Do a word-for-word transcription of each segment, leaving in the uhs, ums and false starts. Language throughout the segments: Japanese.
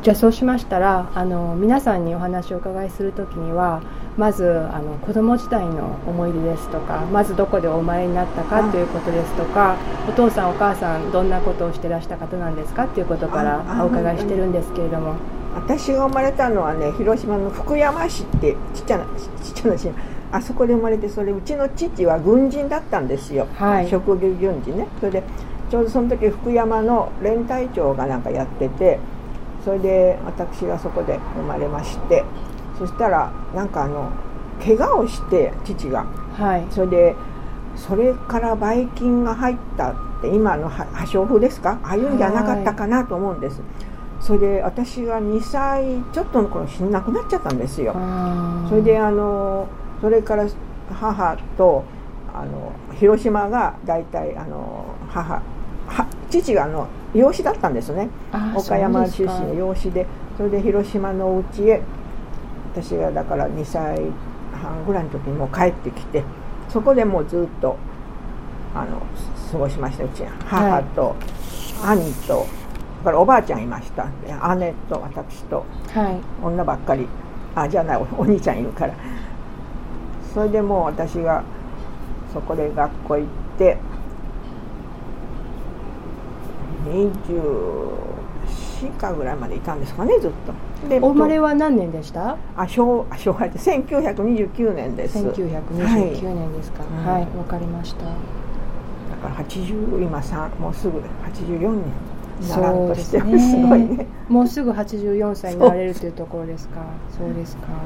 じゃあそうしましたらあの皆さんにお話をお伺いするときにはまずあの子供時代の思い出ですとか、まずどこでお生まれになったかということですとか、お父さんお母さんどんなことをしてらした方なんですかっていうことからお伺いしてるんですけれども。 私が生まれたのはね、広島の福山市ってちっちゃなちっちゃな市、あそこで生まれて、それうちの父は軍人だったんですよ、はい、職業軍人ね。それでちょうどその時福山の連隊長がなんかやってて、それで私がそこで生まれまして、そしたらなんかあの怪我をして父が、はい、それでそれからばい菌が入ったって今の破傷風ですか、ああいうんじゃなかったかなと思うんです、はい。それで私がにさいちょっとの頃死んなくなっちゃったんですよ。それであのそれから母とあの広島がだいたいあの母は父があの養子だったんですね。岡山出身の養子で、それで広島のお家へ私がだからにさいはんぐらいの時にもう帰ってきて、そこでもうずっとあの過ごしました。うち母と兄とからおばあちゃんいました。姉と私と、はい、女ばっかり、あじゃない お, お兄ちゃんいるから。それでもう私がそこで学校行ってにじゅうよんかぐらいまでいたんですかね、ずっと。でお生まれは何年でした？ あ昭昭和でせんきゅうひゃくにじゅうきゅうねんです。 せんきゅうひゃくにじゅうきゅうねんですか。はい、わ、はい、かりました。だからはちじゅう今さんもうすぐはちじゅうよねん。 そうですね、すごいね。もうすぐはちじゅうよんさいになられるというところですか。そうですか。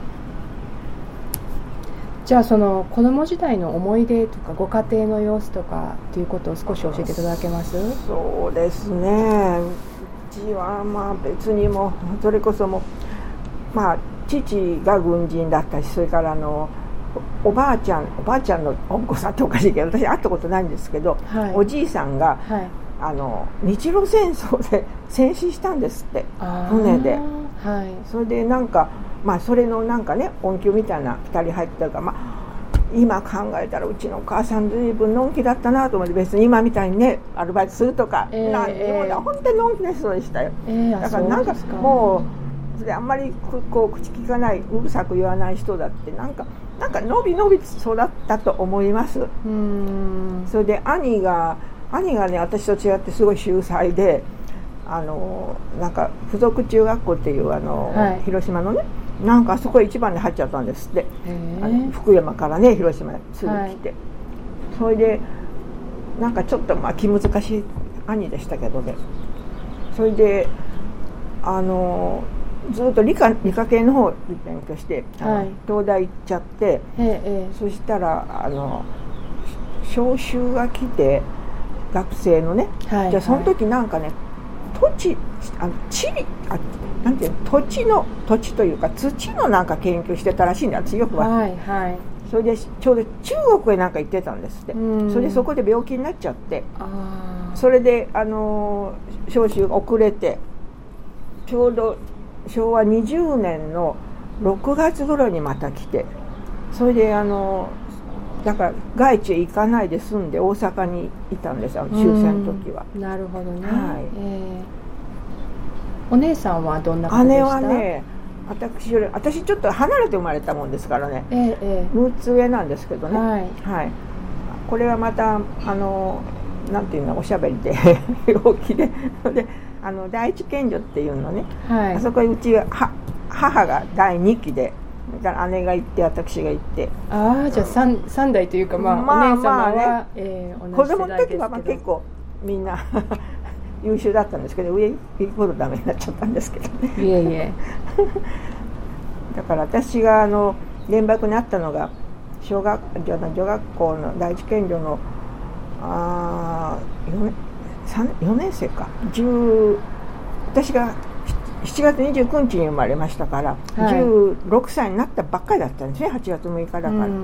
じゃあその子供時代の思い出とかご家庭の様子とかっていうことを少し教えていただけます？ そうですね、うちはまあ別にもそれこそもまあ父が軍人だったし、それからあのおばあちゃんおばあちゃんのお子さんっておかしいけど私会ったことないんですけど、はい、おじいさんが、はい、あの日露戦争で戦死したんですって、船で、はい、それでなんかまあそれのなんかね恩給みたいなふたり入ってるから、まあ今考えたらうちのお母さん随分のんきだったなと思って、別に今みたいにねアルバイトするとか、えー、何にもね、えー、本当にのんきな人でしたよ、えー、だからなんかもうそれあんまりこう口聞かない、うるさく言わない人だって、なんかなんかのびのび育ったと思います。うーん、それで兄が兄がね私と違ってすごい秀才で、あのなんか附属中学校っていうあの、はい、広島のね、なんかあそこへ一番に入っちゃったんですって、あの福山からね広島へすぐ来て、はい、それでなんかちょっとまあ気難しい兄でしたけどね、それであのずっと理科、理科系の方に勉強して、はい、東大行っちゃって、そしたらあの召集が来て学生のね、はい、じゃあその時なんかね、土地あの地理あなんていうの土地の土地というか土のなんか研究してたらしいんだ、よくは、はいはい、それでちょうど中国へなんか行ってたんですって。それでそこで病気になっちゃって、あそれであの召集が遅れて、ちょうどしょうわにじゅうねんのろくがつ頃にまた来て、それであのだから外地へ行かないで済んで大阪にいたんですよ、終戦の時は。 なるほどね、はい、えー、お姉さんはどんな方でした？ 姉はね、私より私ちょっと離れて生まれたもんですからね、えーえー、むっつ上なんですけどね、はいはい、これはまたあのなんていうのおしゃべりで陽気でであの第一県女っていうのね、はい、あそこへうちは母がだいにきで、だから姉が行って私が行って、 ああじゃあ 3, さん代というか、まあ、まあ、お姉様は、まあね、えー、同じ世代ですけど、子供の時はまあ結構みんな優秀だったんですけど、上行くほどダメになっちゃったんですけどね。いえいえだから私があの原爆にあったのが小学女学校の第一県女のあよねん生か、じゅう私がしちがつにじゅうくにちに生まれましたから、はい、じゅうろくさいになったばっかりだったんですね、はちがつむいかだから、はい、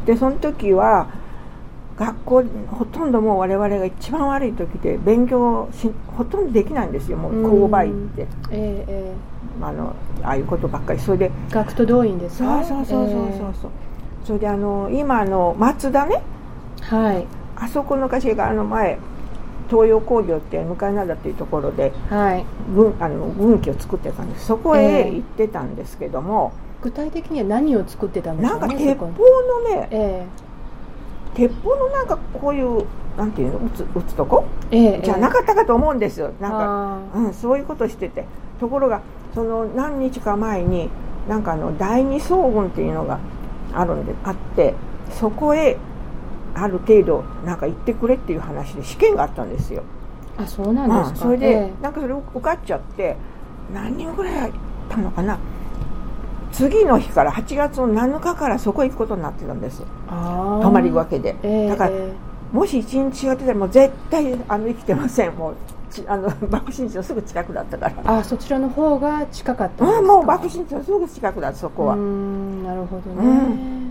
でその時は学校ほとんどもう我々が一番悪い時で勉強しほとんどできないんですよ、もう購買って、えーえー、あのああいうことばっかり。それで学徒動員ですか？ そうそうそうそうそう、えー、それであの今の松田ね、はい、あそこの会社があの前東洋工業って向かい灘っていうところで、 はい、 軍あの軍機を作ってたんです。そこへ行ってたんですけども、 えー、具体的には何を作ってたんですかね。 なんか鉄砲のね、えー、鉄砲のなんかこういうなんていうの撃つ撃つとこ、えー、じゃなかったかと思うんですよ。なんか、うん、そういうことしてて、ところがその何日か前になんかあの第二総軍っていうのがあるんであって、そこへある程度なんか行ってくれっていう話で試験があったんですよ。 あ、そうなんですか。 うん、それで、えー、なんかそれ受かっちゃって何人ぐらい行ったのかな。次の日からはちがつのなのかからそこ行くことになってたんです。 あ、 泊まりがけで、 えー、 だからもし一日違ってたらもう絶対あの生きてません。もうあの爆心地のすぐ近くだったから。 あ、そちらの方が近かったんですか。 うん、もう爆心地のすぐ近くだった、そこは。 うーん、なるほどね、 うん、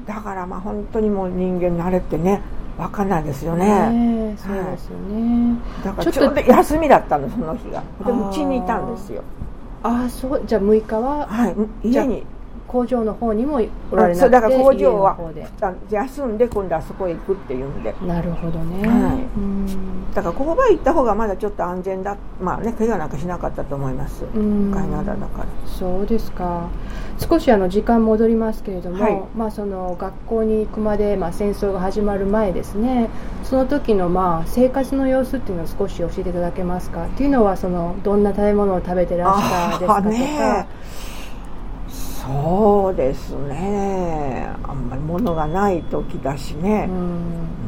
だからまあ本当にもう人間慣れってね分かんないですよね。 ね、そうですよね、 はい、だからちょうど休みだったの、その日が。でうちにいたんですよ。 ああ、そう。じゃあむいかは、 はい、家に工場の方にもおられなくて、 そうだから工場は休んで今度はそこへ行くっていうんで。 なるほどね、 はい、うん、だから工場へ行った方がまだちょっと安全だ、まあね、怪我なんかしなかったと思います。向かい灘だから。 そうですか。少しあの時間戻りますけれども、はい、まあ、その学校に行くまで、まあ、戦争が始まる前ですね、その時のまあ生活の様子っていうのを少し教えていただけますか。っていうのはそのどんな食べ物を食べてらしたですかとか。 ね、そうですね、あんまり物がない時だしね、うん、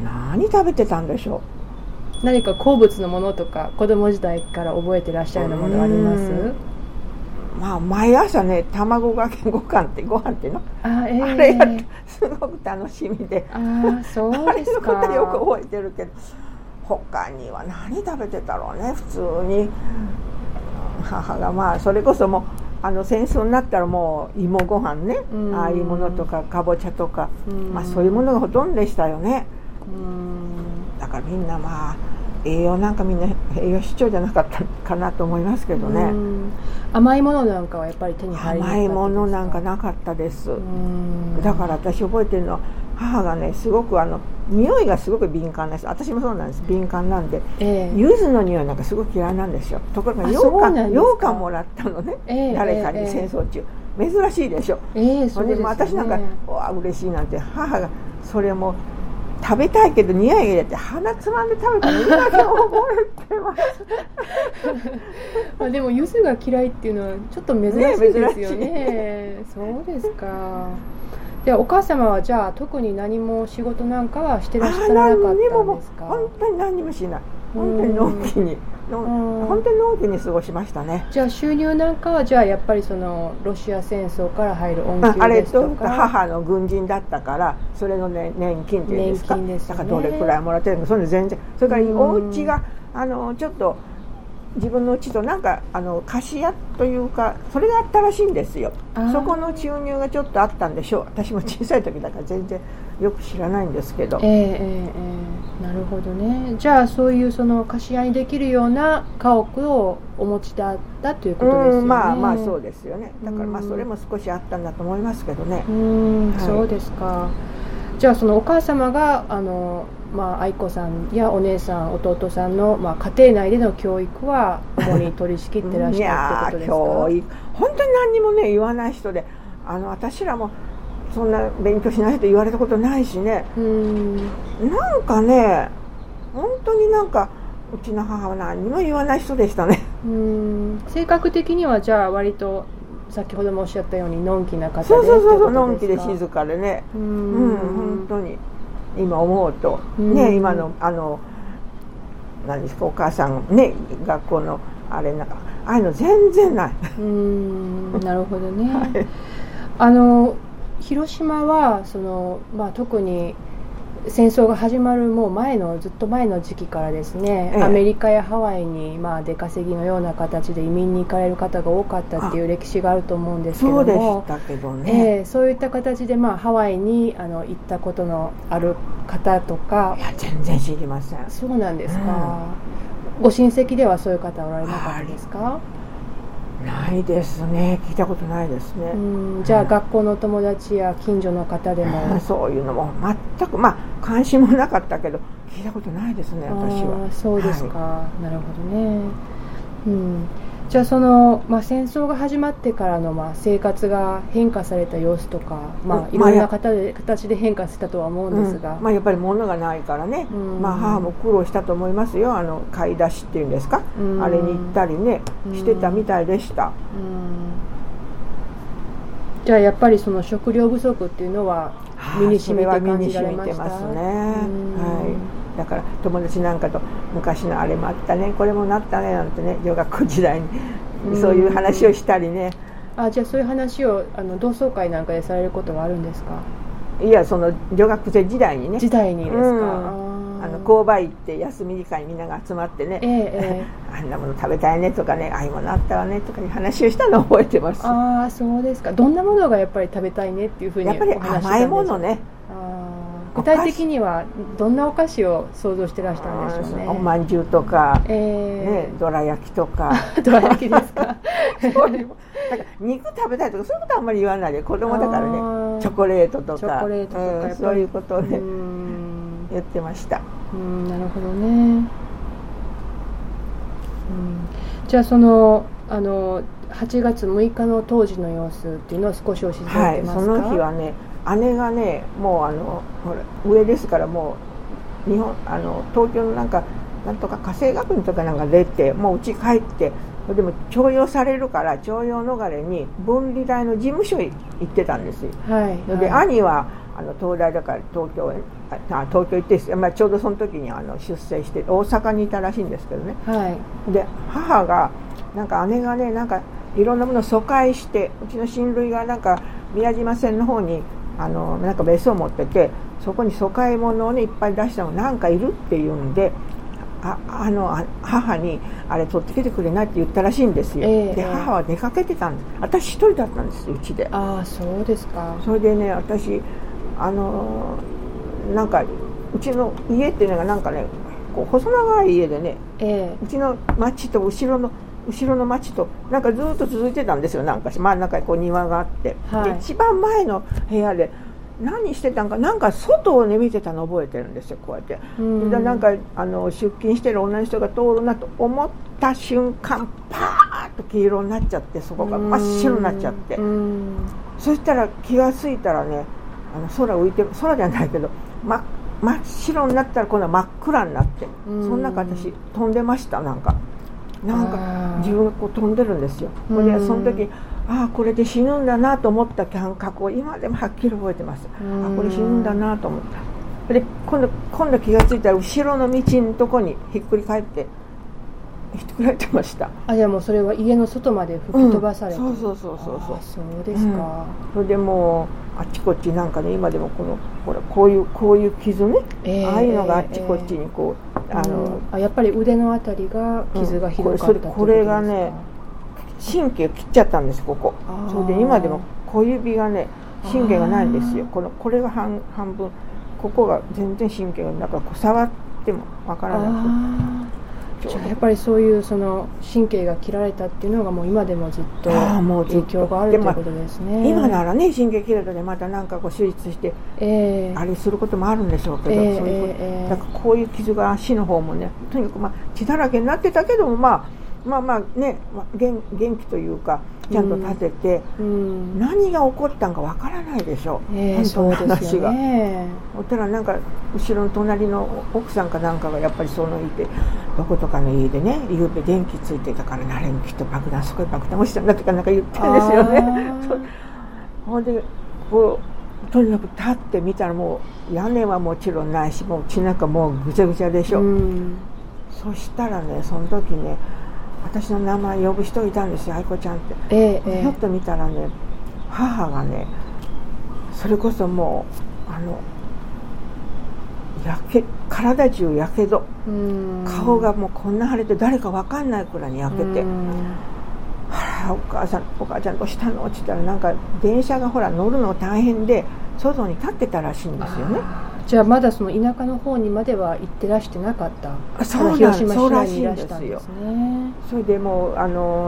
何食べてたんでしょう。何か好物のものとか子供時代から覚えてらっしゃるようなものあります？ まあ、毎朝ね、卵かけご飯ってご飯っていうの あ,、えー、あれやってすごく楽しみで、 あそうですか。 あれのことよく覚えてるけど、他には何食べてたろうね。普通に母がまあそれこそもうあの戦争になったらもう芋ご飯ね、ああいうものとかかぼちゃとか、まあ、そういうものがほとんどでしたよね。うんだからみんなまあ栄養なんかみんな栄養失調じゃなかったかなと思いますけどね。 甘いものなんかはやっぱり手に入りなかったですか？ 甘いものなんかなかったです。だから私覚えてるのは母がねすごくあの匂いがすごく敏感な人。私もそうなんです。敏感なんで、えー、柚子の匂いなんかすごく嫌いなんですよ。ところが羊羹羊羹もらったのね、えー、誰かに戦争中、えー、珍しいでしょ、えー、そうですね、私なんかわあ嬉しいなんて、母がそれも食べたいけど匂いが入れて鼻つまんで食べたの今でも覚えてますまあでも柚子が嫌いっていうのはちょっと珍しいですよ ね, ねそうですか。でお母様はじゃあ特に何も仕事なんかはしてらっしゃらなかったんですか？ 本当に何もしない。本当にのんきに本当にのんきに過ごしましたね。 じゃあ収入なんかはじゃあやっぱりそのロシア戦争から入る恩給ですとか、あれと母の軍人だったからそれの、ね、年金っていうんですか、年金ですね、だからどれくらいもらってるのかそれ全然。それからお家があのちょっと自分の家となんかあの貸し屋というかそれがあったらしいんですよ。そこの収入がちょっとあったんでしょう。私も小さい時だから全然よく知らないんですけど、 えーえーえー、なるほどね。じゃあそういうその貸し屋にできるような家屋をお持ちだったということですよね。うん、 まあまあそうですよね。だからまあそれも少しあったんだと思いますけどね。 うん、はい、そうですか。じゃあそのお母様があの、まあ、愛子さんやお姉さん弟さんの、まあ、家庭内での教育は主に取り仕切ってらっしゃるってことですか？いや教育本当に何にもね言わない人で、あの私らもそんな勉強しないと言われたことないしね。うーんなんかね本当になんかうちの母は何にも言わない人でしたね。 うーん性格的にはじゃあ割と先ほどもおっしゃったようにのんきな方で、 そうそうそうそう、のんきで静かでね、うん、うん、本当に今思うとね、今のあの何ですかお母さんね学校のあれなんかああいうの全然ない。 うーんなるほどね、はい、あの広島はその、まあ、特に戦争が始まるもう前のずっと前の時期からですね、ええ、アメリカやハワイにまあ出稼ぎのような形で移民に行かれる方が多かったっていう歴史があると思うんですけども、 そうでしたけどね、 えー、そういった形でまあハワイにあの行ったことのある方とか。 いや全然知りません。 そうなんですか、うん、ご親戚ではそういう方おられなかったですか？ ないですね、聞いたことないですね。 うん、じゃあ学校の友達や近所の方でも、 そういうのも全く、まあ関心もなかったけど聞いたことないですね、私は。 そうですか、はい、なるほどね。うん、じゃあその、まあ、戦争が始まってからの、まあ、生活が変化された様子とか、まあ、いろんな形で、形で変化したとは思うんですが、 うん、まあ、やっぱり物がないからね、うん、まあ、母も苦労したと思いますよ、あの買い出しっていうんですか、うん、あれに行ったりね、うん、してたみたいでした。うん、 じゃあやっぱりその食料不足っていうのは身に染みて感じられました？ それは身に染みてますね。はい、だから友達なんかと昔のあれもあったね、これもなったねなんてね、女学校時代にそういう話をしたりね。 あ、じゃあそういう話をあの同窓会なんかでされることはあるんですか？ いや、その女学生時代にね。 時代にですか？うん、 あの購買行って休み時間にみんなが集まってね、えーえー、あんなもの食べたいねとかね、ああいうものあったわねとかいう話をしたのを覚えてます。 ああ、そうですか。どんなものがやっぱり食べたいねっていうふうにお話ししたんですか？ やっぱり甘いものね。 具体的にはどんなお菓子を想像してらしたんでしょうね。 おまんじゅうとか、えーね、どら焼きとか。 どら焼きですか？ そういうだから肉食べたいとかそういうことはあんまり言わないで、子供だからね、チョコレートとか、チョコレートとか、うん、そういうことをね言ってました。 うん、なるほどね。うん、じゃあそのあのはちがつむいかの当時の様子っていうのは少し教えていただけますか？ はい、その日はね、姉がね、もうあのほら上ですから、もう日本あの東京のなんかなんとか家政学院とかなんか出て、もう家帰って、でも徴用されるから徴用逃れに分離大の事務所へ行ってたんですよ。はい、で、はい、兄はあの東大だから東京へあ東京行って、まあ、ちょうどその時にあの出征して大阪にいたらしいんですけどね。はい、で母がなんか姉がね、なんかいろんなものを疎開して、うちの親類がなんか宮島線の方にあのなんか別荘を持ってて、そこに疎開物をねいっぱい出したのなんかいるっていうんで、ああの母にあれ取ってきてくれないって言ったらしいんですよ。えー、で母は出かけてたんです。私一人だったんですよ、うちで。 ああ、そうですか。 それでね、私あのなんかうちの家っていうのがなんかね、こう細長い家でね、えー、うちの町と後ろの後ろの町となんかずっと続いてたんですよ。なんか真ん中にこう庭があって、はい、で一番前の部屋で何してたんか、なんか外をね見てたの覚えてるんですよ、こうやって。うんでなんかあの出勤してる女の人が通るなと思った瞬間、パーッと黄色になっちゃって、そこが真っ白になっちゃって、うんそしたら気がついたらね、あの空浮いてる、空じゃないけど真っ真っ白になったら今度は真っ暗になって、うんその中私飛んでました。なんかなんか自分がこう飛んでるんですよ。でその時、ああこれで死ぬんだなと思った感覚を今でもはっきり覚えてます。あこれ死ぬんだなと思った。で今度今度気がついたら後ろの道のとこにひっくり返ってひっくり返ってました。 あ、じゃあもうそれは家の外まで吹き飛ばされて、 うん、そうそうそうそうそう。 そうですか。 うん、それでもうあっちこっちなんかね、今でもこのほらこういうこういう傷ね、えー、ああいうのがあっちこっちにこう、えー、あの、 うん、あやっぱり腕のあたりが傷がひどかったってことですか？ これがね神経切っちゃったんです、ここ。それで今でも小指がね神経がないんですよ。このこれが 半, 半分ここが全然神経がだからこう触ってもわからなくて。 じゃあやっぱりそういうその神経が切られたっていうのがもう今でもずっと影響があるということですね。 今ならね神経切れたでまたなんかこう手術して、えー、あれすることもあるんでしょうけど、えー、そういうこと、えー、だからこういう傷が足の方もねとにかくまあ血だらけになってたけども、まあまあまあね、まあ、元, 元気というかちゃんと立てて、うん、何が起こったんかわからないでしょう、えー、本当の話が。そしたらなんか後ろの隣の奥さんかなんかがやっぱりそのいて、どことかの家でねゆうべ電気ついてたからなれんきっと爆弾そこで爆弾落ちたんだとかなんか言ってるんですよね。ほんでこうとにかく立ってみたらもう屋根はもちろんないし、もう血なんかもうぐちゃぐちゃでしょ、うん、そしたらねその時ね私の名前呼ぶ人いたんですよ、愛子ちゃんって、えー、ひょっと見たらね母がねそれこそもうあのやけ体中やけど、顔がもうこんな腫れて誰か分かんないくらいに焼けて、あらお母さんお母ちゃんどうしたのって言ったらなんか電車がほら乗るの大変で外に立ってたらしいんですよね。 じゃあまだその田舎の方にまでは行ってらしてなかった。 そうなん広島市内にいらしたんですよ。それでもうあの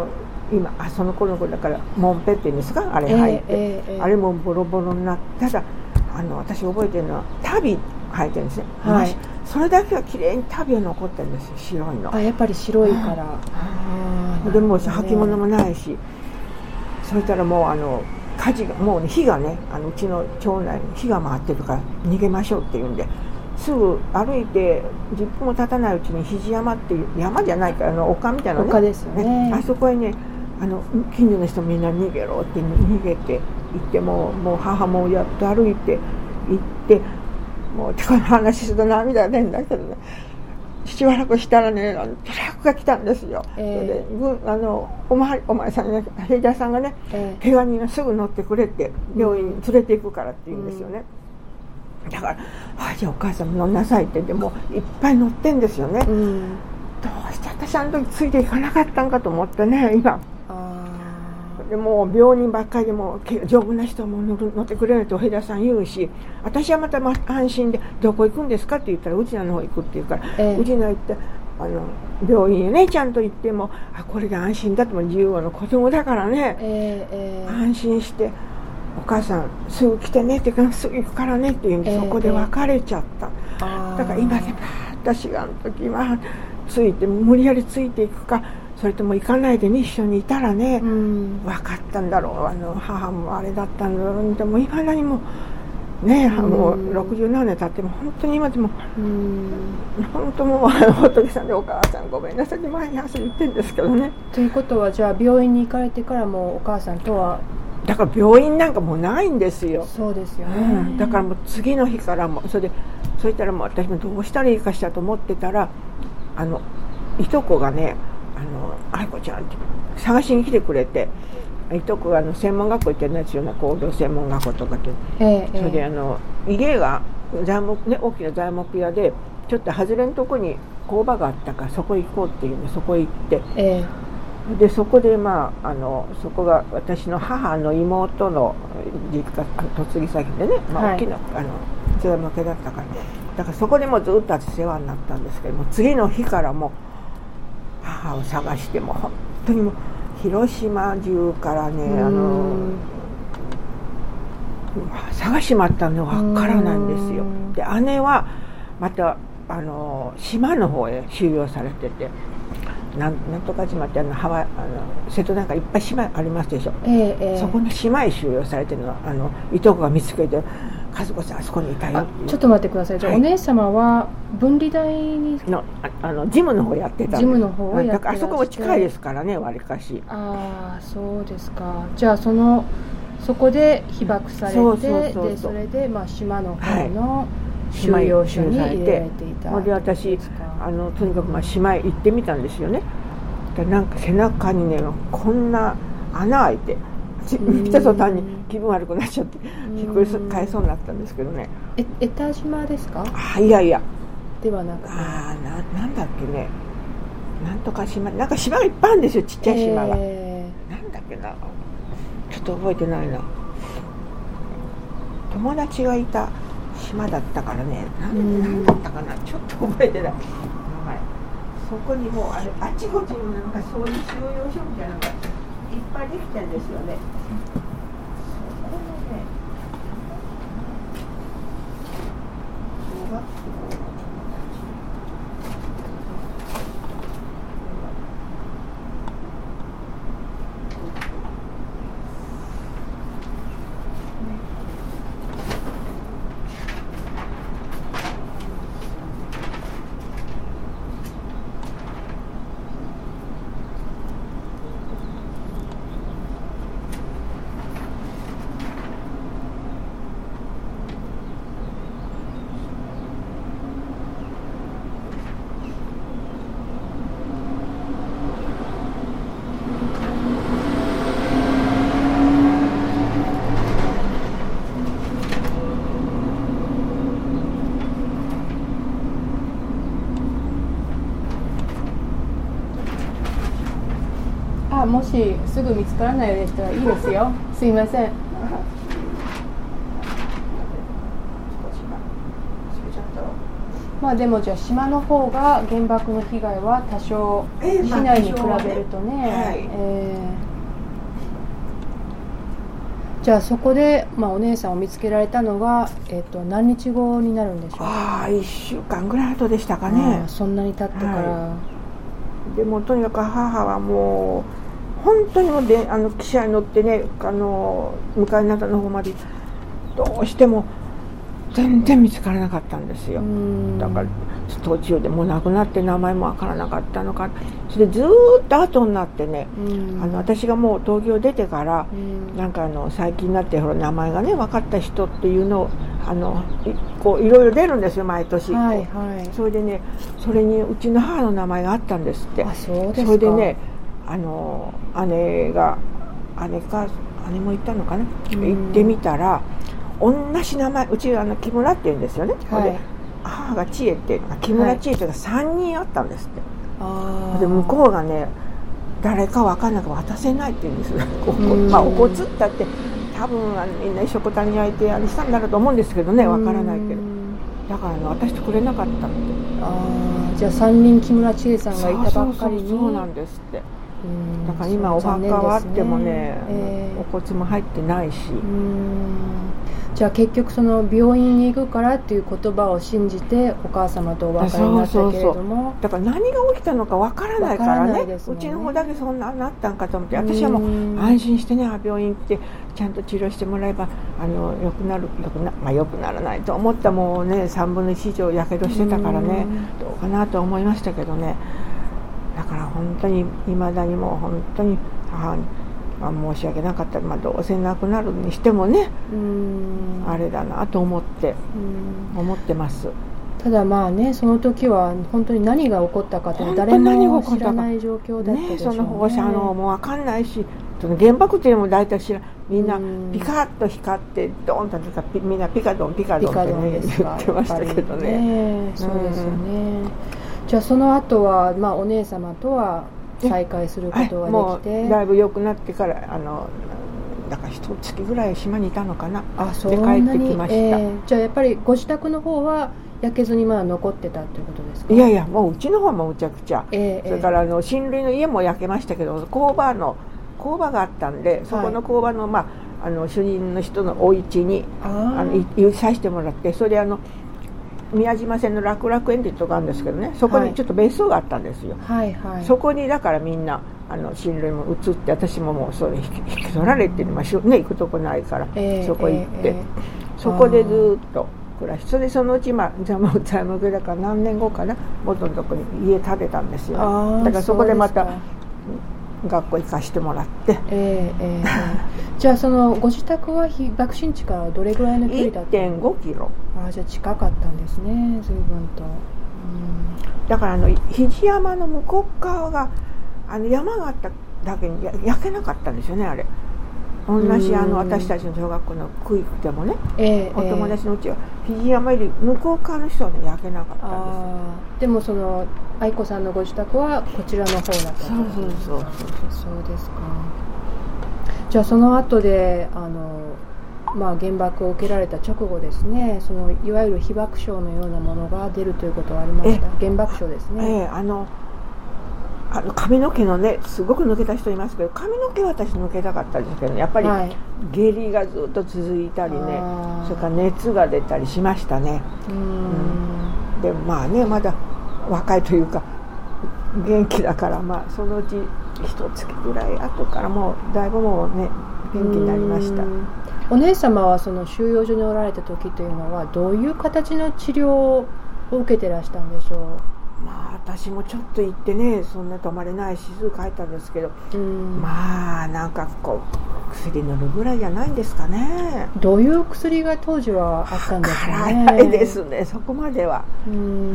今あその頃の頃だからモンペっていうんですか、あれ履いて、えーえー、あれもボロボロになって、ただあの私覚えてるのは足袋履いてるんですね、はい、それだけは綺麗に足袋が残ってるんですよ、白いの。 あ、やっぱり白いから、 うん、でも履物もないし、そしたらもうあの火事がもう、ね、火がね、あのうちの町内に火が回ってるから逃げましょうって言うんで、すぐ歩いてじゅっぷんも経たないうちに肘山っていう山じゃないか、あの丘みたいなね、 丘ですよね、 あそこへね、あの近所の人みんな逃げろって逃げて行ってもう、もう母もやっと歩いて行って、もうこの話すると涙が出るんだけどね、しばらくしたらね、あのトラックが来たんですよ、えー、であのお前お前さんね、兵隊さんがね、えー、怪我人がすぐ乗ってくれって病院に連れて行くからって言うんですよね、うん、だからあじゃあお母さんも乗んなさいって言って、もういっぱい乗ってんですよね、うん、どうして私あの時ついていかなかったんかと思ってね、今でもう病人ばっかりでも丈夫な人も乗ってくれないと兵隊さん言うし、私はまた安心でどこ行くんですかって言ったらうちらの方行くって言うから、えー、うちの行ってあの病院へねちゃんと行っても、あこれで安心だと、も自由の子供だからね、えーえー、安心してお母さんすぐ来てねって言うから、すぐ行くからねって言うんで、えー、そこで別れちゃった、えー、だから今で、ね、私があの時はついて無理やりついていくか、それとも行かないでね一緒にいたらね、うん、分かったんだろう、あの母もあれだったんだろう、でも今何もね、うん、もうろくじゅうななねん経っても本当に今でも、うん、本当もう仏さんでお母さんごめんなさいって毎朝言ってるんですけどね。 ということはじゃあ病院に行かれてからもお母さんとはだから病院なんかもうないんですよ。 そうですよね、 うん、だからもう次の日からもそれでそういったらもう私もどうしたらいいかしらと思ってたら、あのいとこがね、あの愛子ちゃんって探しに来てくれて、いとこがあの専門学校行ってるんですよね、行動専門学校とかって、えー、それであの家が材木、ね、大きな材木屋でちょっと外れのとこに工場があったからそこ行こうっていうんでそこ行って、えー、でそこでまああのそこが私の母の妹の実家嫁ぎ先でね、まあ、大きな、はい、あの材木屋だったから、だからそこでもずっと世話になったんですけども、次の日からも母を探しても本当にもう広島中からね、あの探しまったのが分からないんですよ。で姉はまたあの島の方へ収容されてて、なんなんとか島ってあのハワイあの瀬戸なんかいっぱい島ありますでしょ、えーえー、そこの島へ収容されてるのはあのいとこが見つけて、和子さんあそこにいたよって。 ちょっと待ってください。じゃあ、はい、お姉様は分離台にの あ, あのジムの方やってたんです。 ジムの方をやってらだからあそこも近いですからね、わりかし。 ああそうですか。じゃあそのそこで被爆されて、そうそうそうそうでそれでまあ島の方の収容所に入れられていた。 それで私あのとにかくまあ島へ行ってみたんですよね。でなんか背中にねこんな穴開いて。見た途端に気分悪くなっちゃってひっくり返そうになったんですけどね。 え江田島ですか？ あいやいやではなく、 あななんだっけね、なんとか島なんか島がいっぱいあるんですよ、ちっちゃい島が、えー、なんだっけな、ちょっと覚えてないな。友達がいた島だったからね、なんなんだったかな、ちょっと覚えてない、はい、そこにもうあれあちこちになんかそういう収容所みたいなのがいっぱいできてるんですよね。そこのね、小学校もしすぐ見つからないようでしたらいいですよ。すいません。まあでもじゃあ島の方が原爆の被害は多少市内に比べるとね、はい、えーじゃあそこで、まあ、お姉さんを見つけられたのが、えー、と何日後になるんでしょうか。 ああいっしゅうかんぐらい後でしたかね。 そんなに経ってから、はい、でもとにかく母はもう本当にもうであの汽車に乗ってね、あの向かい灘の方までどうしても全然見つからなかったんですよ。だから途中でもう亡くなって名前もわからなかったのか、それでずーっと後になってね、あの私がもう東京出てからなんかあの最近になってほら名前がね分かった人っていうのをあのいこういろいろ出るんですよ毎年、はいはい、それでねそれにうちの母の名前があったんですって。 あ、そうですか。 それでねあの姉が姉か姉も行ったのかな、行ってみたら同じ名前、うちはあの木村って言うんですよね、はい、で母が千恵っていうのが木村千恵というのがさんにんあったんですって、はい、で向こうがね誰か分かんなく渡せないって言うんですよまあお骨ったって多分みんな一緒くたに焼いてあれしたんだろうと思うんですけどね、分からないけど、だから、ね、渡してくれなかったって。 あ、じゃあさんにん木村千恵さんがいたばっかりに。 そうそうそうなんですって。だから今お墓はあってもね、ねえー、お骨も入ってないし。うーん、 じゃあ結局その病院に行くからっていう言葉を信じてお母様とお別れになったけれども、そうそうそう、 だから何が起きたのかわからないから ね, ねうちの方だけそんななったんかと思って、私はもう安心してね病院行ってちゃんと治療してもらえばあのよくなるよくな、まあ、よくならないと思った。もうねさんぶんのいち以上やけどしてたからねどうかなと思いましたけどね。だから本当にいまだにもう本当に母に申し訳なかった、まあ、どうせなくなるにしてもね、うーんあれだなと思って思ってます。 ただまあねその時は本当に何が起こったかって誰も知らない状況だったでしょうね。 ね、その放射能も分かんないし、その原爆っていうのも大体知らみんなピカッと光ってドーンとみんなピカドンピカドンって、ね、言ってましたけどね。 ねそうですよね。じゃあその後は、まあ、お姉様とは再会することができて、 もうだいぶ良くなってからあのだから一月ぐらい島にいたのかな。 あ、そんなに。で帰ってきました、えー、じゃあやっぱりご自宅の方は焼けずにまだ残ってたということですか。 いやいやもううちの方はもうむちゃくちゃ、えー、それからあの親類の家も焼けましたけど工場の工場があったんでそこの工場の、まあ、あの主人の人のお家にあのいさせてもらって、それであの宮島線の楽楽園っていうとこがあるんですけどね、そこにちょっと別荘があったんですよ、はいはい、そこにだからみんなあの親類も移って、私ももうそれ引き取られて、まあね、行くとこないから、えー、そこ行って、えーえー、そこでずっと暮らし、それでそのうち、まあ、材木だから何年後かな元のとこに家建てたんですよ。だからそこでまた学校行かしてもらって、えーえー、 じゃあそのご自宅は爆心地からどれぐらいの距離だったの？ いってんごキロ。 あ、じゃあ近かったんですね、随分と。 うん、だからあの肘山の向こう側があの山があっただけに焼けなかったんですよね、あれ。同じあの私たちの小学校の区域でもね、えー、お友達のうちは肘山より向こう側の人は、ね、焼けなかったんです。あ、 でもその愛子さんのご自宅はこちらの方だったと。そうそうそうそうそうですか。じゃあその後であの、まあ、原爆を受けられた直後ですね、そのいわゆる被爆症のようなものが出るということはありました？原爆症ですね。 ええ、あのあの髪の毛のねすごく抜けた人いますけど、髪の毛は私抜けたかったんですけど、ね、やっぱり下痢がずっと続いたりね、はい、それから熱が出たりしましたね。うん、うん、でまあねまだ若いというか元気だから、まあそのうち一月ぐらい後からもうだいぶもうね元気になりました。 お姉様はその収容所におられた時というのはどういう形の治療を受けてらしたんでしょう？ まあ私もちょっと行ってねそんな泊まれないしすぐ帰ったんですけど、うん、まあなんかこう薬塗るぐらいじゃないんですかね。 どういう薬が当時はあったんですかね。 わからないですね、そこまでは。うん、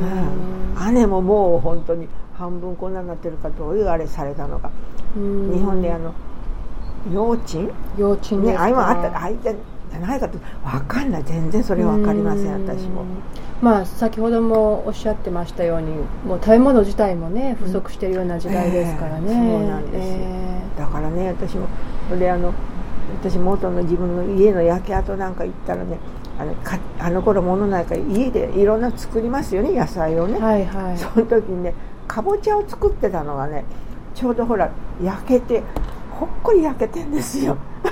うん、姉ももう本当に半分こんなになってるかどういうあれされたのか。うん、日本であの幼賃幼賃ですか、ね、 あ今あったあいじゃないかって分かんない、全然それ分かりません私も。 まあ、先ほどもおっしゃってましたようにもう食べ物自体もね不足しているような時代ですからね、うん、えー、 そうなんです、えー、だからね私もであの私元の自分の家の焼け跡なんか行ったらねあのかあの頃物ないから家でいろんな作りますよね野菜をね、はいはい、その時にねかぼちゃを作ってたのがねちょうどほら焼けてほっこり焼けてんですよ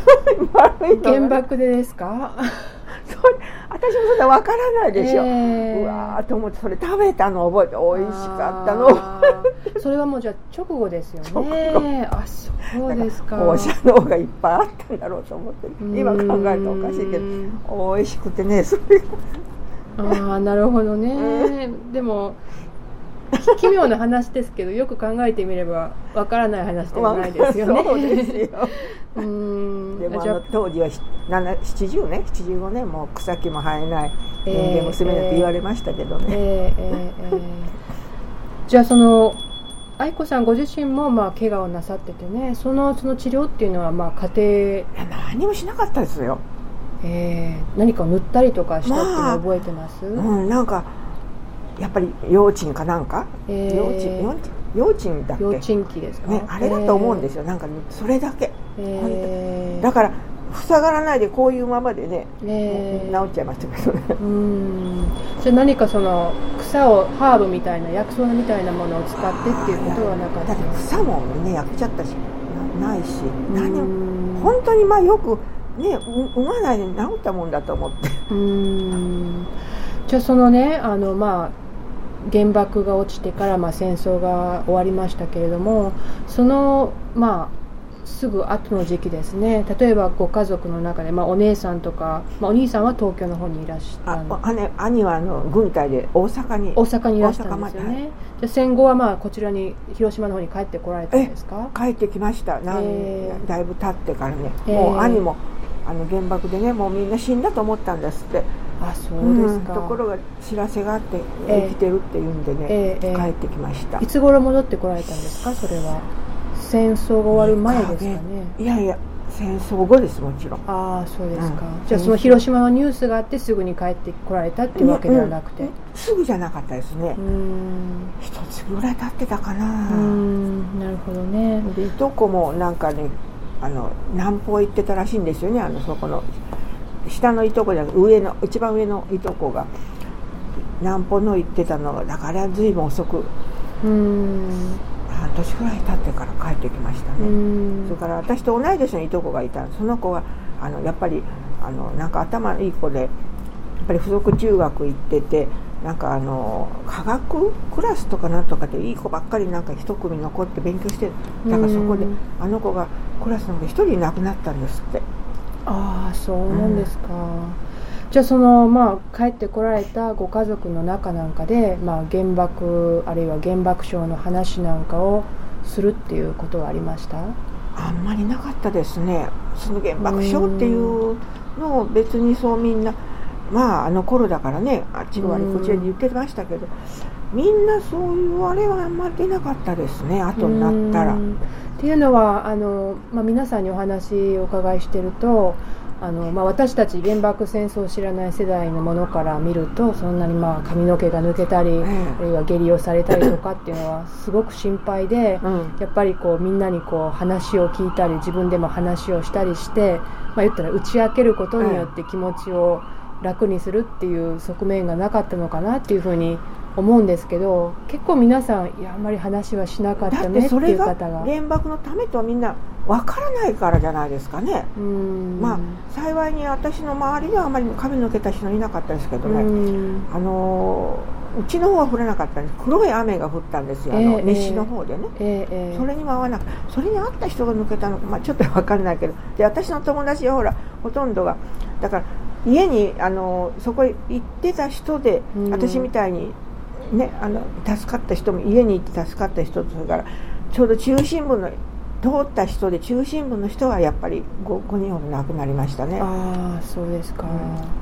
原爆でですか？ それ私もそんな分からないでしょ、えー、うわーと思ってそれ食べたの覚えて美味しかったの。 それはもうじゃあ直後ですよね。あ、そうですか。 放射能がいっぱいあったんだろうと思って今考えるとおかしいけど美味しくてねそれああなるほどね。でも奇妙な話ですけどよく考えてみればわからない話でもないですよね。 そうですよ。うーんでもあの当時はななじゅうねんななじゅうごねんも草木も生えない人間娘だって言われましたけどね。えーえーえー、 じゃあその愛子さんご自身もまあ怪我をなさっててね、そのその治療っていうのはまあ家庭いや何もしなかったですよ。 えー、何か塗ったりとかしたっていうの覚えてます？ まあ、うんなんかやっぱり幼稚かなんか、えー、幼稚幼稚幼稚だっけ？ 幼稚期ですか？ ね、あれだと思うんですよ、えー、なんか、ね、それだけ、えー、だから塞がらないでこういうままでね、えー、治っちゃいましたけどね。 うんじゃあ何かその草をハーブみたいな薬草みたいなものを使ってっていうことはなかった？ だって草もね焼けちゃったし な, ないし何も本当にまあよくね産まないで治ったもんだと思って。 うんじゃあそのねあのまあ原爆が落ちてから、まあ、戦争が終わりましたけれどもその、まあ、すぐ後の時期ですね例えばご家族の中で、まあ、お姉さんとか、まあ、お兄さんは東京の方にいらっしゃるあ姉, 兄はあの軍隊で大阪に大阪にいらっしゃるんですよね、はい、じゃ戦後はまあこちらに広島の方に帰ってこられたんですか？ 帰ってきましたなん、えー、だいぶ経ってからね、えー、もう兄もあの原爆でねもうみんな死んだと思ったんですって。 あそうですか、 うん、ところが知らせがあって生きてるっていうんでね、えーえー、帰ってきました。 いつ頃戻ってこられたんですか？それは戦争が終わる前ですかね？ いやいや戦争後ですもちろん。 ああそうですか、うん、じゃあその広島のニュースがあってすぐに帰ってこられたっていうわけではなくて、うんうん、 すぐじゃなかったですね。うん一つぐらい経ってたかな。 うんなるほどね。 でいとこもなんかねあの南方行ってたらしいんですよね。あのそこの下のいとこじゃなくて上の一番上のいとこが南方の行ってたのがだからあれは随分遅くうーん半年ぐらい経ってから帰ってきましたね。うんそれから私と同い年のいとこがいたその子はあのやっぱりあのなんか頭いい子でやっぱり附属中学行っててなんかあの科学クラスとかなんとかでいい子ばっかりなんか一組残って勉強してだからそこであの子がクラスの中で一人いなくなったんですって。 ああそうなんですか、うん、じゃあそのまあ帰ってこられたご家族の中なんかで、まあ、原爆あるいは原爆症の話なんかをするっていうことはありました？ あんまりなかったですね。その原爆症っていうのを別にそうみんなまああの頃だからねあっちの割こっちで言ってましたけどみんなそういうあれはあんまり出なかったですね後になったら。 っていうのはあの、まあ、皆さんにお話をお伺いしているとあの、まあ、私たち原爆戦争を知らない世代のものから見るとそんなにまあ髪の毛が抜けたり、うん、あるいは下痢をされたりとかっていうのはすごく心配で、うん、やっぱりこうみんなにこう話を聞いたり自分でも話をしたりして、まあ、言ったら打ち明けることによって気持ちを楽にするっていう側面がなかったのかなっていうふうに思うんですけど結構皆さんいやあんまり話はしなかったねっていう方が原爆のためとはみんな分からないからじゃないですかね。うんまあ幸いに私の周りではあまり髪抜けた人いなかったですけどねうんあのうちの方は降らなかったんです黒い雨が降ったんですよ、えー、あの西の方でね、えーえー、それにも合わなくそれに合った人が抜けたのか、まあ、ちょっと分からないけどで私の友達はほらほとんどがだから家にあのそこへ行ってた人で私みたいにね、あの助かった人も家に行って助かった人とそれからちょうど中心部の通った人で中心部の人はやっぱり 5, 5人ほど亡くなりましたね。 ああそうですか、うん、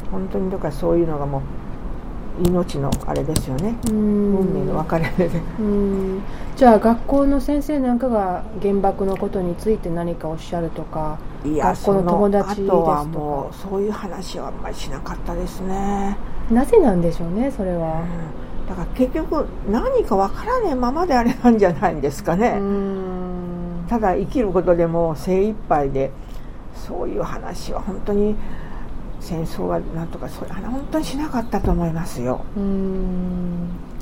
本当にだからそういうのがもう命のあれですよね運命の分かれ目でうんじゃあ学校の先生なんかが原爆のことについて何かおっしゃるとかいや学校の友達ですとかあとはもうそういう話はあんまりしなかったですね。 なぜなんでしょうねそれは、うんだから結局何か分からないままであれなんじゃないんですかね。うんただ生きることでも精一杯でそういう話は本当に戦争はなんとかそういう話本当にしなかったと思いますよ。うん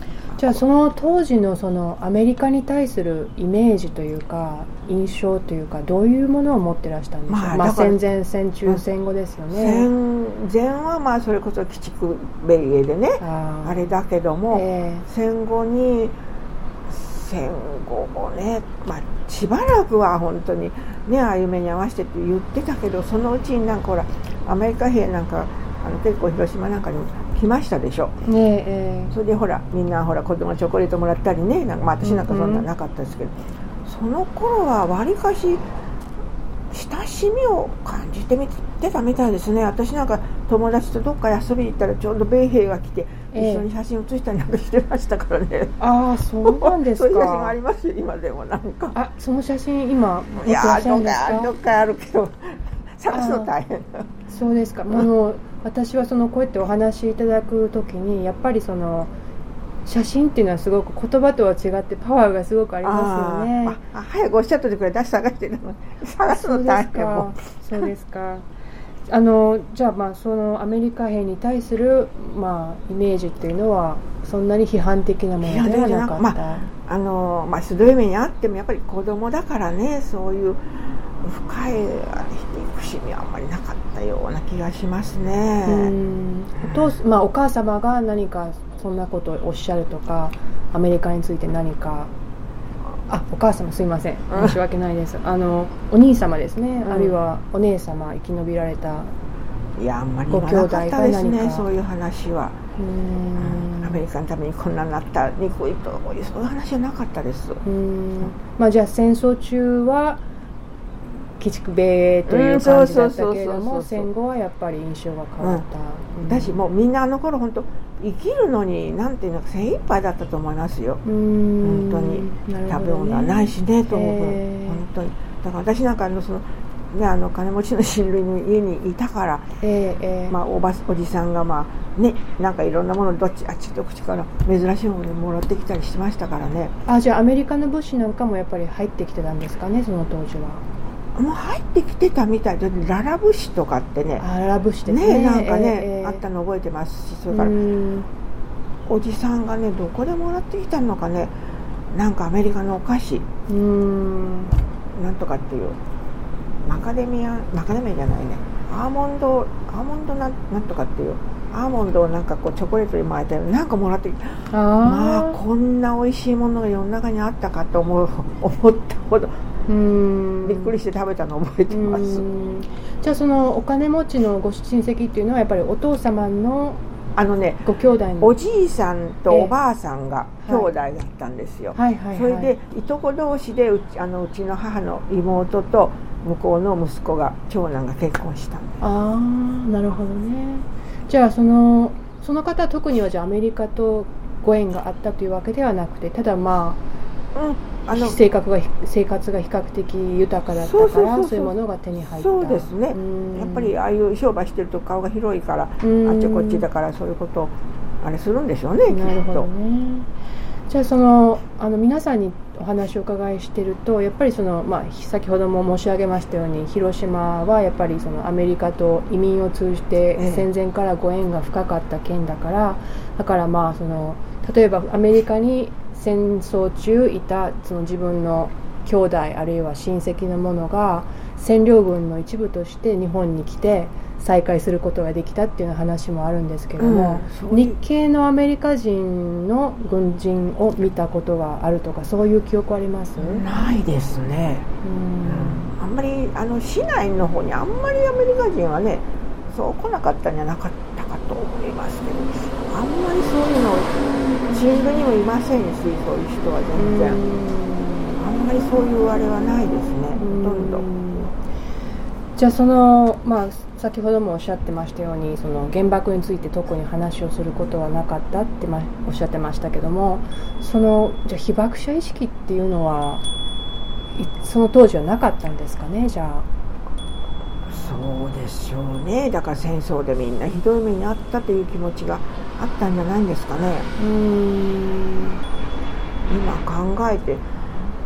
じゃあその当時のそのアメリカに対するイメージというか印象というかどういうものを持ってらしたんでしょう、まあまあ、戦前戦中戦後ですよね。 戦前はまあそれこそ鬼畜米英でね あ, あれだけども、えー、戦後に戦後もね、まあ、しばらくは本当にねああいう目に合わせてって言ってたけど、そのうちになんかほらアメリカ兵なんかあの結構広島なんかに来ましたでしょ、ねえー、それでほらみんなほら子供チョコレートもらったりね、なんか、まあ、私なんかそんななかったですけど、うんうん、その頃はわりかし親しみを感じてみてたみたいですね。私なんか友達とどっか遊びに行ったらちょうど米兵が来て一緒に写真写したりなんかしてましたからね、えー、 ああそうなんですか。 そういう写真がありますよ今でも。なんかあその写真今いやどっかどっかあるけど探すの大変。 そうですか。もう私はそのこうやってお話しいただくときにやっぱりその写真っていうのはすごく言葉とは違ってパワーがすごくありますよね。 ああ早くおっしゃっててくれ、出し探してるの探すの大変。もそうですか。あのじゃあまあそのアメリカ兵に対する、まあ、イメージっていうのはそんなに批判的なものではなかった。まああのまあ、ひどい目にあってもやっぱり子供だからね、そういう深い憎しみはあんまりなかったような気がしますね。 うんお父、まあ、お母様が何かそんなことをおっしゃるとか、アメリカについて何か、あお母様すいません申し訳ないです、あのお兄様ですね、うん、あるいはお姉様生き延びられたいやあんまり言わなかったですね、そういう話は。うんアメリカのためにこんなになった憎いとそういう話はなかったです。 うん、まあ、じゃあ戦争中は鬼畜米英という感じだったけれども、戦後はやっぱり印象が変わった、 うん、だしもうみんなあの頃本当生きるのになんていうのか精一杯だったと思いますよ。うん本当に、ね、食べ物はないしねと思う。本当にだから私なんかのそのね、あの金持ちの親類の家にいたから、えーえーまあ、お, ばおじさんが、まあね、なんかいろんなものどっちあっちと口から珍しいものにもらってきたりしましたからね。 あじゃあアメリカの物資なんかもやっぱり入ってきてたんですかね、その当時は。 もう入ってきてたみたいで、ララ物資とかってね、 あララ物資ですね、 ねなんかね、えー、あったの覚えてますし、それからおじさんがねどこでもらってきたのかね、なんかアメリカのお菓子うーんなんとかっていうマカデミアマカデミアじゃないねアーモンドアーモンドなん、なんとかっていうアーモンドをなんかこうチョコレートに巻いてなんかもらってきた。あまあこんな美味しいものが世の中にあったかと思う思ったほどうーんびっくりして食べたのを覚えてます。 じゃあそのお金持ちのご親戚っていうのはやっぱりお父様のあのね、 ご兄弟のおじいさんとおばあさんが兄弟だったんですよ。それでいとこ同士でうち、あのうちの母の妹と向こうの息子が長男が結婚したんです。 ああなるほどね。じゃあそのその方は特にはじゃあアメリカとご縁があったというわけではなくて、ただまあ、うんあの性格が生活が比較的豊かだったからそういうものが手に入った。 そうですね。やっぱりああいう商売してると顔が広いからあっちこっちだからそういうことをあれするんでしょうね。 なるほどね。じゃあそのあの皆さんにお話をお伺いしているとやっぱりその、まあ、先ほども申し上げましたように広島はやっぱりそのアメリカと移民を通じて戦前からご縁が深かった県だから、だからまあその例えばアメリカに戦争中いたその自分の兄弟あるいは親戚の者が占領軍の一部として日本に来て再会することができたっていう話もあるんですけども、うん、日系のアメリカ人の軍人を見たことがあるとかそういう記憶あります？ ないですね。うんあんまりあの市内の方にあんまりアメリカ人はねそう来なかったんじゃなかったかと思いますけど、あんまりそういうの新聞にもいませんし、そういう人は全然あんまりそういうあれはないですね、ほとんど。 じゃあその、まあ、先ほどもおっしゃってましたようにその原爆について特に話をすることはなかったって、ま、おっしゃってましたけども、そのじゃあ被爆者意識っていうのはその当時はなかったんですかね。じゃあそうでしょうね。だから戦争でみんなひどい目にあったという気持ちがあったんじゃないんですかね。うーん今考えて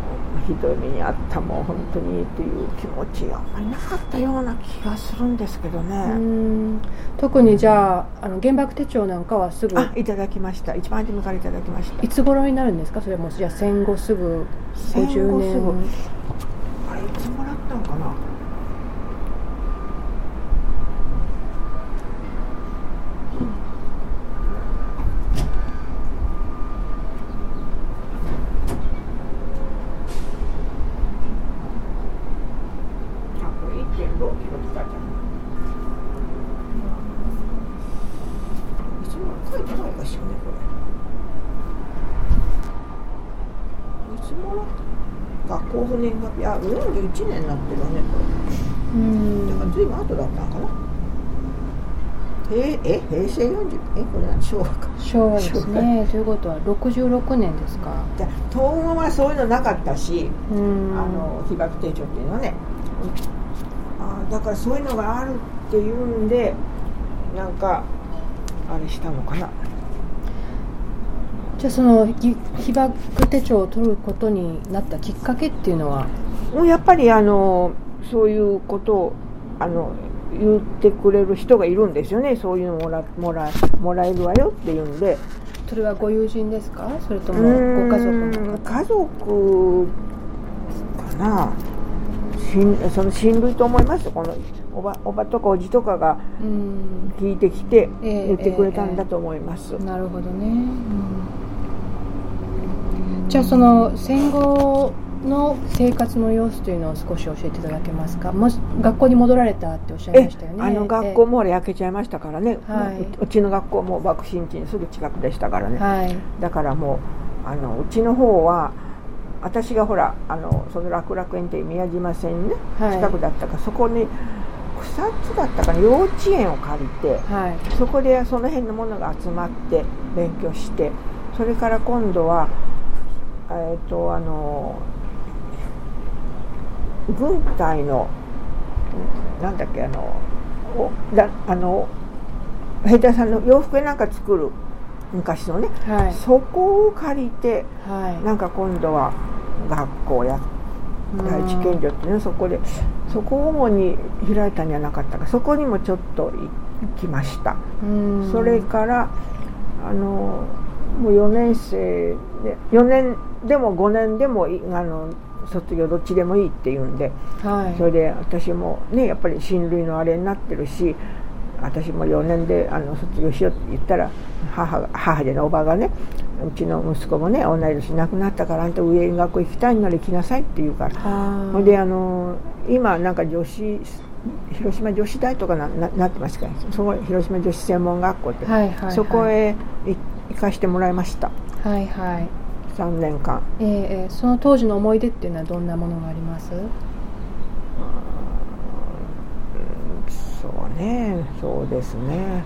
ひどい目にあったもん本当にっていう気持ちがあんまりなかったような気がするんですけどね。 うん、特にじゃあ、あの原爆手帳なんかはすぐあいただきました。一番初めからいただきました。 いつ頃になるんですか？それもじゃあ戦後すぐごじゅうねん。 戦後すぐあれいつもらったのかな。学校の年月、いやよんじゅういちねんになってるよねこれ。うんだから随分後だったのかな。ええ平成よんじゅうえこれ何昭和か。 昭和ですね。ということはろくじゅうろくねんですか。 じゃ東軍はそういうのなかったし、うんあの被爆手帳っていうのはね、あだからそういうのがあるっていうんでなんかあれしたのかな。 じゃあその被爆手帳を取ることになったきっかけっていうのはもうやっぱりあのそういうことをあの言ってくれる人がいるんですよね。そういうのもらもらもらえるわよっていうんで。 それはご友人ですか？それともご家族の方？ 家族かな。その親類と思います。このおば、おばとかおじとかが聞いてきて言ってくれたんだと思います。 えーえーえー、なるほどね。うんじゃあその戦後の生活の様子というのを少し教えていただけますか？もし学校に戻られたっておっしゃいましたよね。 あの学校も焼けちゃいましたからね、はい、う, うちの学校も爆心地にすぐ近くでしたからね、はい、だからもうあのうちの方は私がほらあのその楽楽園っていう宮島線ね、はい、近くだったから、そこに草津だったかな幼稚園を借りて、はい、そこでその辺のものが集まって勉強して、それから今度はえー、とあの軍隊のなんだっけあのおだあの兵隊さんの洋服なんか作る昔のね、はい、そこを借りて、はい、なんか今度は学校や第一県女っていうのそこでそこを主に開いたんじゃなかったか、そこにもちょっと行きました。それからあのもうよねん生でよねんでもごねんでもあの卒業どっちでもいいって言うんで、はい、それで私もねやっぱり親類のあれになってるし、私もよねんであの卒業しようって言ったら母が母でのおばがね、うちの息子もね同い年亡くなったからあんた上学校行きたいなら行きなさいって言うから、それであの今なんか女子広島女子大とか な, な, なってますから、そこ広島女子専門学校って、はいはいはい、そこへ行かしてもらいました。はいはい。さんねんかん。 えー、その当時の思い出っていうのはどんなものがあります？ そうね、そうですね。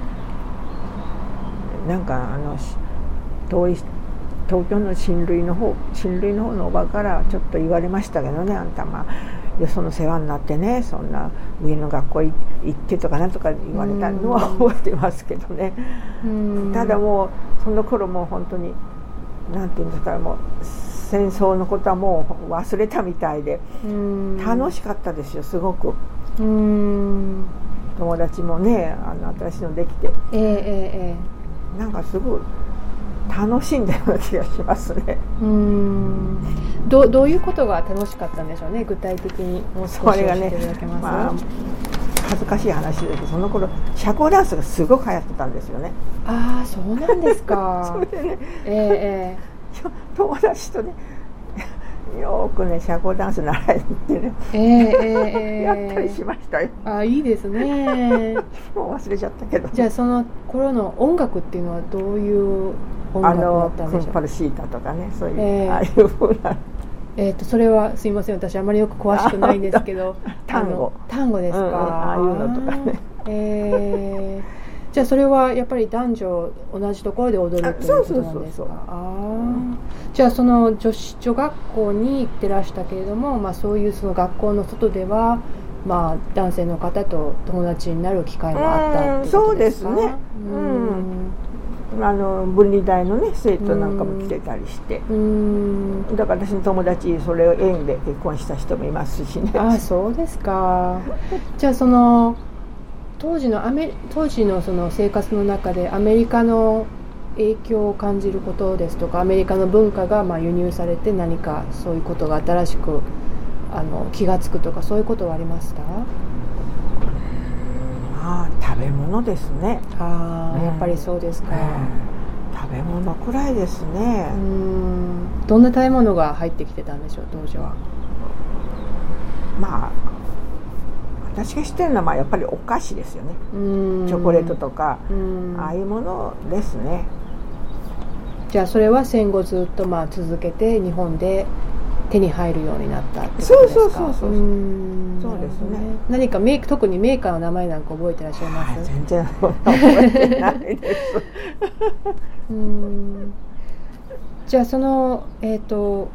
なんかあの遠い東京の親類の方親類の方のおばからちょっと言われましたけどね、あんたまあよその世話になってね、そんな上の学校行ってとかなんとか言われたのは覚えてますけどね。ただもうその頃もう本当になんていうんですか、もう戦争のことはもう忘れたみたいで楽しかったですよ、すごく。うーん友達もねあの新しいのできて、えーえー、なんかすごい楽しんだような気がしますね。 うーん ど, どういうことが楽しかったんでしょうね、具体的にもう少し教えていただけます？まあ、 恥ずかしい話ですけど、その頃社交ダンスがすごく流行ってたんですよね。 ああ、そうなんですか。 それでね、 えー、友達とねよくね社交ダンス習いに行ってね、えーえー、やったりしましたよ。 あ、いいですね。 もう忘れちゃったけど。 じゃあその頃の音楽っていうのはどういう音楽だったんでしょう？ あのフンパルシータとかね、そういう、えー、ああいう風な。 えー、とそれはすいません、私あまりよく詳しくないんですけど単語単語ですか、うんうん、 ああいうのとかね、 えー、じゃあそれはやっぱり男女同じところで踊るということなんですか？じゃあその女子女学校に行ってらしたけれども、まあ、そういうその学校の外では、まあ、男性の方と友達になる機会もあったってことですか？ そうですね、うん、うあの分離大のね生徒なんかも来てたりして、うん、だから私の友達それを縁で結婚した人もいますしね。 あ、そうですか。じゃあその当時のアメ当時のその生活の中でアメリカの影響を感じることですとか、アメリカの文化がまあ輸入されて何かそういうことが新しくあの気がつくとか、そういうことはありました？ まあ食べ物ですね。 ああ、うん、やっぱりそうですか、うん、 食べ物くらいですね。 うん、どんな食べ物が入ってきてたんでしょう、当時は。 まあ私が知ってるのはまあやっぱりお菓子ですよね。うんチョコレートとか、うんああいうものですね。 じゃあそれは戦後ずっとまあ続けて日本で手に入るようになったってことですか？ そうそうそうそう。 うんそうですね。 何かメーク特にメーカーの名前なんか覚えてらっしゃいます？ 全然覚えてないです。 うんじゃあそのえっと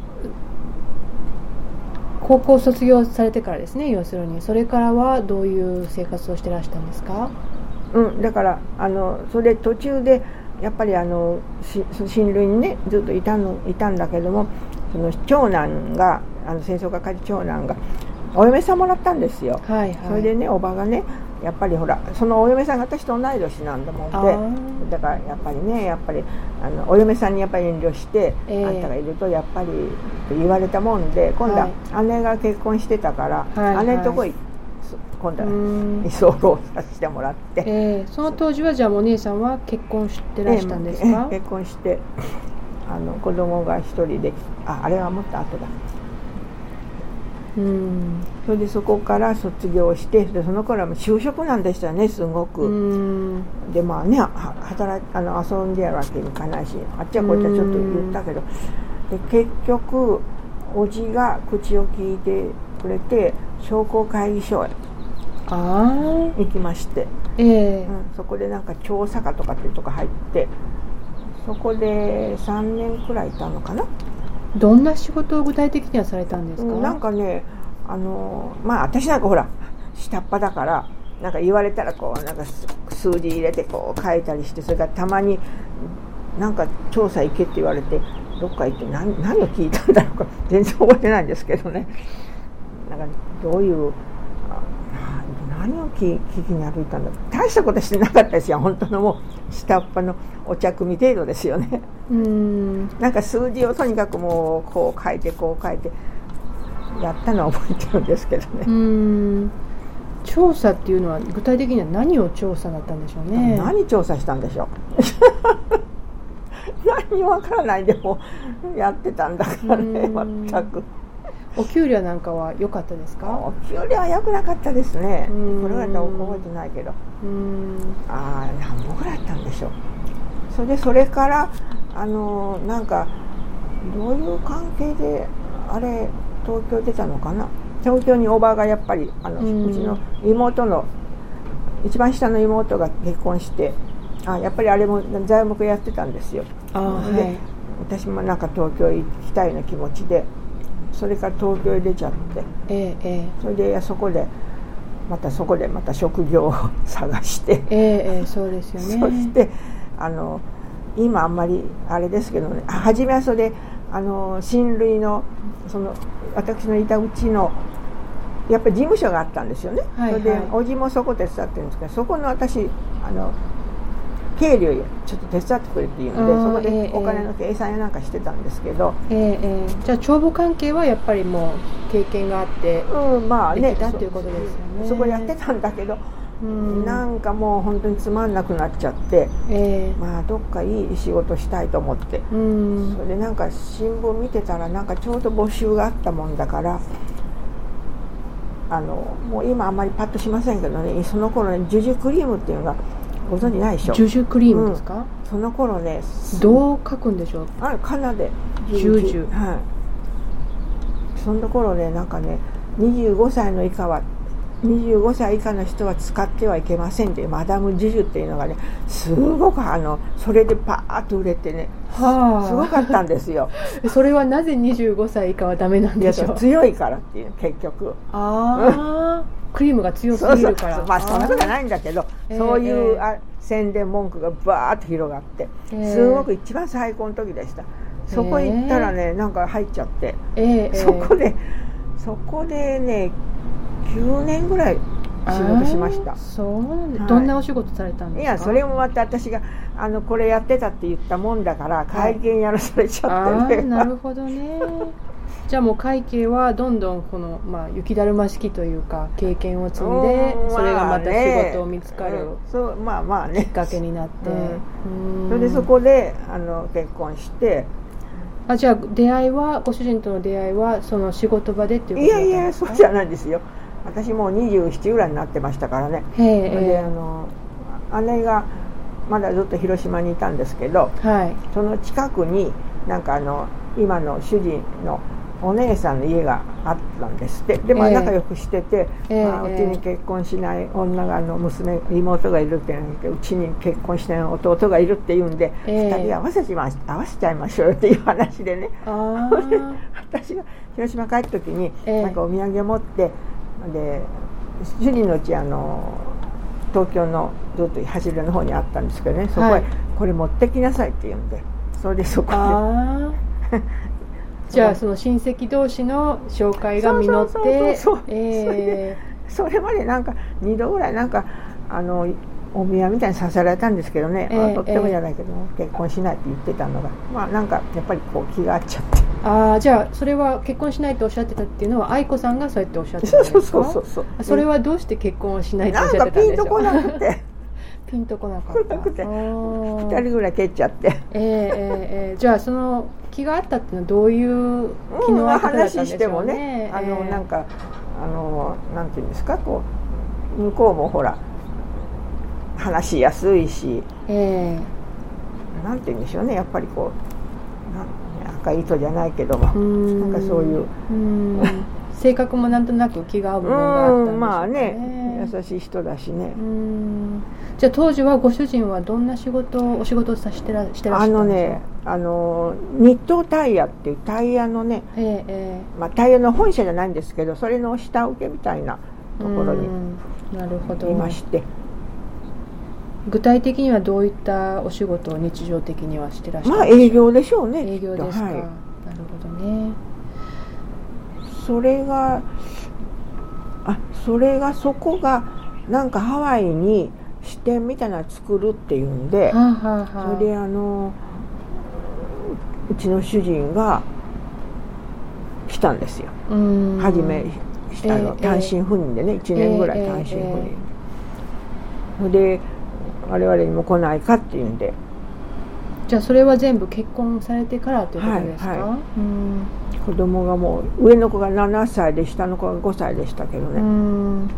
高校卒業されてからですね、要するにそれからはどういう生活をしてらしたんですか？ うん、だからあのそれ途中でやっぱりあの親類にねずっといたのいたんだけども、その長男があの戦争係長男がお嫁さんもらったんですよ、はいはい、それでねおばがねやっぱりほらそのお嫁さんが私と同い年なんだもんで、だからやっぱりねやっぱりあのお嫁さんにやっぱり遠慮して、えー、あんたがいるとやっぱり言われたもんで、今度は姉が結婚してたから、はい、姉のとこ行って。今度は居候させてもらって、 えー、その当時はじゃあお姉さんは結婚してらしたんですか？えー、 結婚してあの子供が一人で、あ、あれはもっと後だ。うんそれでそこから卒業して、でその頃はもう就職なんでしたよね、すごく。うんでまあね働あの遊んでやるわけにいかないし、あっちはこっちはちょっと言ったけど、で結局おじが口を聞いてくれて商工会議所へ行きまして、えーうん、そこでなんか調査課とかっていうとこ入って、そこでさんねんくらいいたのかな。 どんな仕事を具体的にはされたんですか？ なんかねあのまあ私なんかほら下っ端だからなんか言われたらこうなんか数字入れてこう書いたりして、それからたまになんか調査行けって言われてどっか行って 何, 何を聞いたんだろうか全然覚えてないんですけどね。なんかどういう何を聞きに歩いたんだろう。大したことしてなかったですよ、本当のもう下っ端のお茶組程度ですよね。うーんなんか数字をとにかくもうこう書いてこう書いてやったのは覚えてるんですけどね。うーん調査っていうのは具体的には何を調査だったんでしょうね。 何調査したんでしょう何もわからないでもやってたんだからね。全くお給料なんかは良かったですか？ お給料は良くなかったですね。これぐらいだと覚えてないけど、うーんああ何本ぐらいあったんでしょう。それでそれからあのなんかどういう関係であれ東京出たのかな。東京におばがやっぱりあのうちの妹の一番下の妹が結婚して、あやっぱりあれも材木やってたんですよ。あで、はい、私もなんか東京行きたいような気持ちで、それから東京へ出ちゃって、ええ、それでそこでまたそこでまた職業を探して、 ええ、そうですよね。 そしてあの今あんまりあれですけどね、初めはそれであの親類のその私のいたうちのやっぱり事務所があったんですよね、はいはい、それでおじもそこ手伝ってるんですけど、そこの私あの経理をちょっと手伝ってくれっていうので、そこでお金の計算やなんかしてたんですけど、えーえー、じゃあ帳簿関係はやっぱりもう経験があってうんまあねできたっていうことですよね。 そ, そこやってたんだけど、うん、なんかもう本当につまんなくなっちゃって、えー、まあどっかいい仕事したいと思って、うん、それでなんか新聞見てたらなんかちょうど募集があったもんだから、あのもう今あんまりパッとしませんけどね、その頃ねジュジュクリームっていうのがご存知ないでしょ。 ジュジュクリームですか、うん、 その頃ねどう書くんでしょう。 あかなでジュジュ、 はい、その頃ねなんかねにじゅうごさいの以下はにじゅうごさい以下の人は使ってはいけませんというマダム・ジジュっていうのがねすごくあのそれでパーッと売れてね、はあ、すごかったんですよ。 それはなぜにじゅうごさい以下はダメなんでしょう。いや強いからっていう結局あクリームが強すぎるから。 そうそうまあそんなことはないんだけど、えー、そういう、えー、あ宣伝文句がバーッと広がって、えー、すごく一番最高の時でした。そこ行ったらね、えー、なんか入っちゃって、えー、そこでそこでねきゅうねんぐらい仕事しました。 そうなんです、はい、どんなお仕事されたんですか。 いやそれもまた私があのこれやってたって言ったもんだから会計やらされちゃって、 ね、なるほどね。じゃあもう会計はどんどんこの、まあ、雪だるま式というか経験を積んで、うん、それがまた仕事を見つかる、 うん、そうまあまあねきっかけになって、 うん、それでそこであの結婚して。 あじゃあ出会いはご主人との出会いはその仕事場でっていうことだったんですか。 いやいやそうじゃないですよ。私もうにじゅうななぐらいになってましたからね。へであの姉がまだずっと広島にいたんですけど、はい、その近くになんかあの今の主人のお姉さんの家があったんですって。でまあ仲良くしてて、えーまあ、うちに結婚しない女があの娘妹がいるって言うんでうちに結婚しない弟がいるって言うんで、えー、ふたり合わせちま合わせちゃいましょうよっていう話でね。あ私が広島帰った時に、えー、なんかお土産を持ってで主人のうちあの東京のずっと走りの方にあったんですけどね、そこへ、はい、これ持ってきなさいって言うんでそれでそこでじゃあその親戚同士の紹介が実ってそれまでなんかにどぐらいなんかあのお見合いみたいにさせられたんですけどね、えー、とってもじゃないけど、えー、結婚しないって言ってたのがまあなんかやっぱりこう気が合っちゃって。 ああじゃあそれは結婚しないとおっしゃってたっていうのは愛子さんがそうやっておっしゃってたんですか。 そうそうそうそう。 それはどうして結婚をしないとおっしゃってたんでしょう。 なんかピンとこなくてピンとこなかったくてふたりぐらい蹴っちゃってえー、えー、えー、じゃあその気があったっていうのはどういう気の合い方だったんでしょうね。話してもねあの、えー、なんかあのなんていうんですかこう向こうもほら話しやすいし、えー、なんていうんでしょうねやっぱりこうなん赤い糸じゃないけどもなんかそういううん性格もなんとなく気が合う部分があったんでしょうかね。 まあね優しい人だしね。 うんじゃあ当時はご主人はどんな仕事お仕事をさしてらしてらっしゃったんですか。あのねあの日東タイヤっていうタイヤのね、ええまあ、タイヤの本社じゃないんですけどそれの下請けみたいなところにいまして。 具体的にはどういったお仕事を日常的にはしてらっしゃるんですか。 まあ営業でしょうね。 営業ですか、はい、なるほどね。 それがあそれがそこがなんかハワイに支店みたいなの作るっていうんで、はあはあ、それであのうちの主人が来たんですよ。初めしたの、えー、単身赴任でねいちねんぐらい単身赴任、えーえー、で我々にも来ないかっていうんで。 じゃあそれは全部結婚されてからということですか。はいはい、うん子供がもう上の子がななさいで下の子がごさいでしたけどね。うん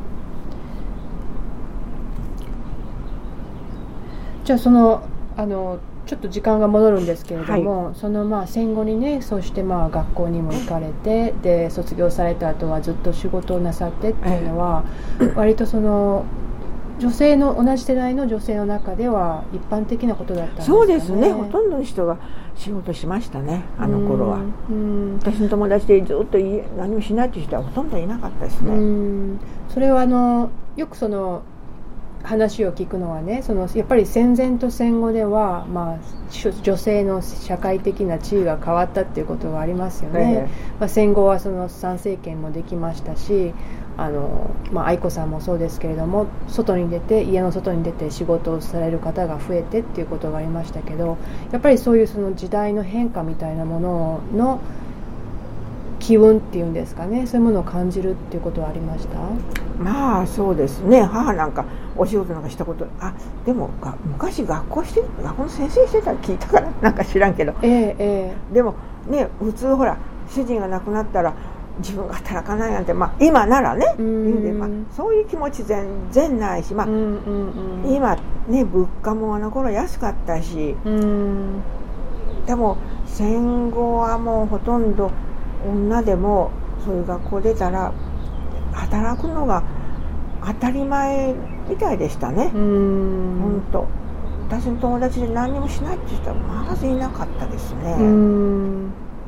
じゃあそのあのちょっと時間が戻るんですけれども、はい、そのまあ戦後にねそしてまあ学校にも行かれてで卒業された後はずっと仕事をなさってっていうのは、ええ、割とその女性の同じ世代の女性の中では一般的なことだったんですかね。 そうですねほとんどの人が仕事しましたねあの頃は。うん私の友達でずっと何もしないという人はほとんどいなかったですね。うんそれはあのよくその話を聞くのはねそのやっぱり戦前と戦後では、まあ、女性の社会的な地位が変わったっていうことがありますよね。ええまあ、戦後はその参政権もできましたしあの、まあ、愛子さんもそうですけれども外に出て家の外に出て仕事をされる方が増えてっていうことがありましたけどやっぱりそういうその時代の変化みたいなものの機運っていうんですかねそういうものを感じるっていうことはありました。 まあそうですね母なんかお仕事なんかしたことあでもが昔学校して学校の先生してたら聞いたからなんか知らんけど、えーえー、でもね普通ほら主人が亡くなったら自分が働かないなんて、まあ、今ならね言うんで、まあ、そういう気持ち全然ないし、まあうんうんうん、今ね物価もあの頃安かったしうんでも戦後はもうほとんど女でもそういう学校出たら働くのが当たり前みたいでしたね。本当私の友達で何にもしないって言ったらまずいなかったですね。うん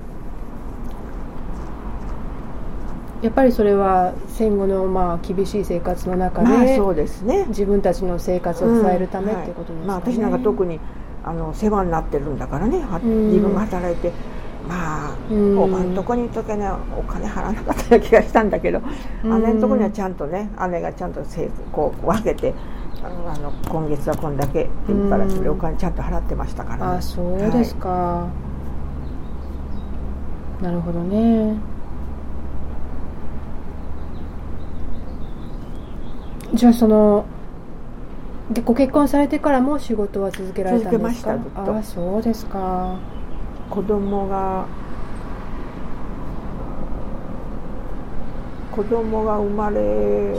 やっぱりそれは戦後のまあ厳しい生活の中で、まあそうですね、 自分たちの生活を支えるためっていうことですかね。 うんはいまあ、私なんか特にあの世話になってるんだからね、自分が働いてまあおばんとこにいるときはねお金払わなかったような気がしたんだけど、姉のとこにはちゃんとね姉がちゃんとこう分けてあのあの今月はこんだけって言うからそれお金ちゃんと払ってましたからね。 あそうですか、はい、なるほどね。じゃあそのでご結婚されてからも仕事は続けられたんですか？ 続けましたずっと。 あそうですか。 子供が子供が生まれる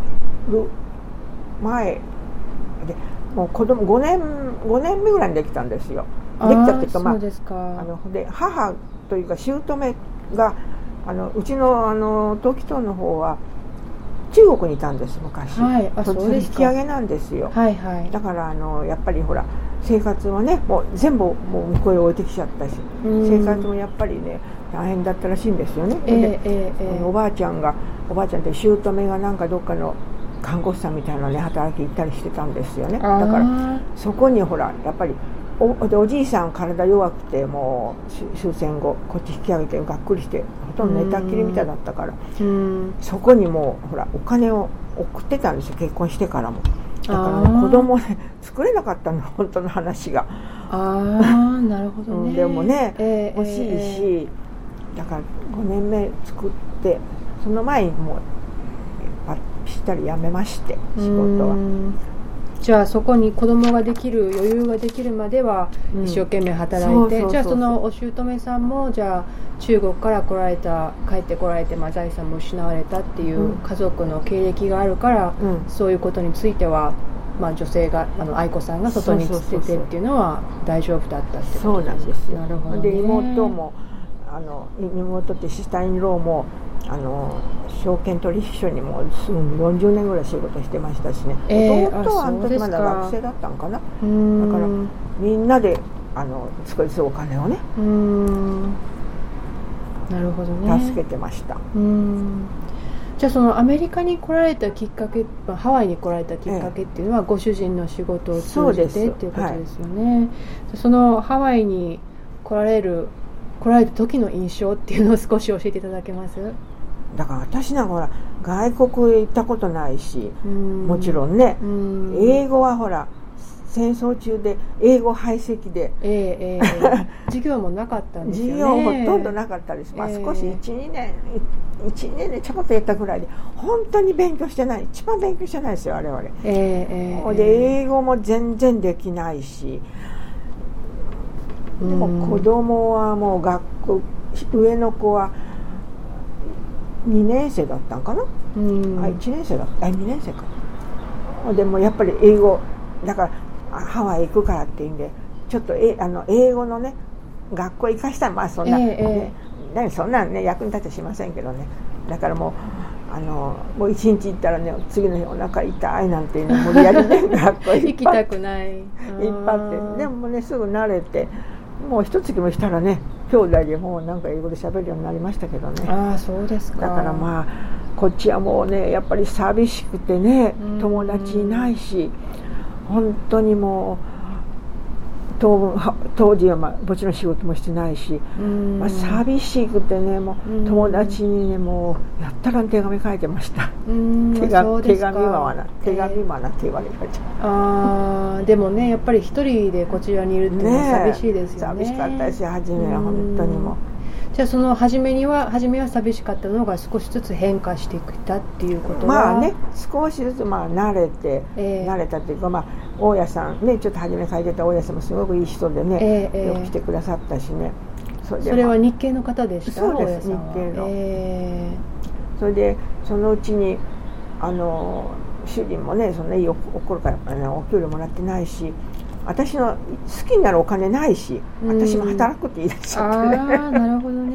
前でもう子供ごねんごねんめぐらいにできたんですよ。できたっていうかまあそうですか。 あので母というか姑があのうちのあの時藤の方は中国にいたんです昔、はい、あそうですか。引き上げなんですよ、はいはい、だからあのやっぱりほら生活はねもう全部もう向こうへ置いてきちゃったし、生活もやっぱりね大変だったらしいんですよね。えーでえーえー、おばあちゃんがおばあちゃんって姑がなんかどっかの看護師さんみたいなね働き行ったりしてたんですよね。だからそこにほらやっぱり お, でおじいさん体弱くてもう終戦後こっち引き上げてがっくりしてほとんど寝たっきりみたいだったから、そこにもうほらお金を送ってたんですよ結婚してからも。だから、ね、子供ね作れなかったの本当の話が。ああなるほどね。 でもね、えー、欲しいし、えー、だからごねんめ作ってその前にもうぴったり辞めまして仕事は。 じゃあそこに子供ができる余裕ができるまでは一生懸命働いて、じゃあそのお姑さんもじゃあ中国から来られた帰ってこられて、まあ、財産も失われたっていう家族の経歴があるから、うん、そういうことについては、まあ、女性があの愛子さんが外に出てっていうのは大丈夫だったってことですか？そうなんですよ。なるほどね。 で妹もあの妹ってシスターインローもあの証券取引所にもすぐよんじゅうねんぐらい仕事してましたしね、えー、弟はあの時まだ学生だったんかな。だからみんなであの少しずつお金をねうーんなるほどね助けてました。 うーんじゃあそのアメリカに来られたきっかけ、ハワイに来られたきっかけっていうのは、ええ、ご主人の仕事を通じてっていうことですよね。はい、そのハワイに来られる来られた時の印象っていうのを少し教えていただけます？ だから私なんかほら外国へ行ったことないし、もちろんね、ん英語はほら戦争中で英語排斥で、 えーえー、授業もなかったんですよね。 授業ほとんどなかったです、まあ、少し いちにねんいちねんでちょこっとやったぐらいで本当に勉強してない、一番勉強してないですよ我々、えー、で英語も全然できないし、でも子供はもう学校上の子はにねん生だったんかな、うんあいちねん生だったあにねん生か。でもやっぱり英語だからハワイ行くからっていうんでちょっとえあの英語のね学校行かしたらまあそんな、えーねえー、そんなんね役に立てしませんけどね。だからもうあのもう一日行ったらね次の日お腹痛いなんていうの無理やりね学校行きたくないいっぱいってでもねすぐ慣れてもう一月もしたらね兄弟でもうなんか英語で喋るようになりましたけどね。 ああそうですか。 だからまあこっちはもうねやっぱり寂しくてね友達いないし本当にもう 当, 当時は、まあ、もちろん仕事もしてないし、まあ、寂しくてねもう友達にねもうやったら手紙書いてました。手紙手紙はな手紙はなって言われました。 あでもねやっぱり一人でこちらにいるっていうのは寂しいですよね。 寂しかったし初めは本当にも。 じゃあその初めには初めは寂しかったのが少しずつ変化してきたっていうことはまあね少しずつまあ慣れて、えー、慣れたっていうかまあ大家さんねちょっと初め書いてた大家さんもすごくいい人でね、えー、よくしてくださったしね。 それで、まあ、それは日系の方でした？ そうです日系の、えー、それでそのうちにあの主人もねそんないいお頃から、ね、お給料もらってないし私の好きになるお金ないし私も働くって言い出しちゃってね。 ああなるほどね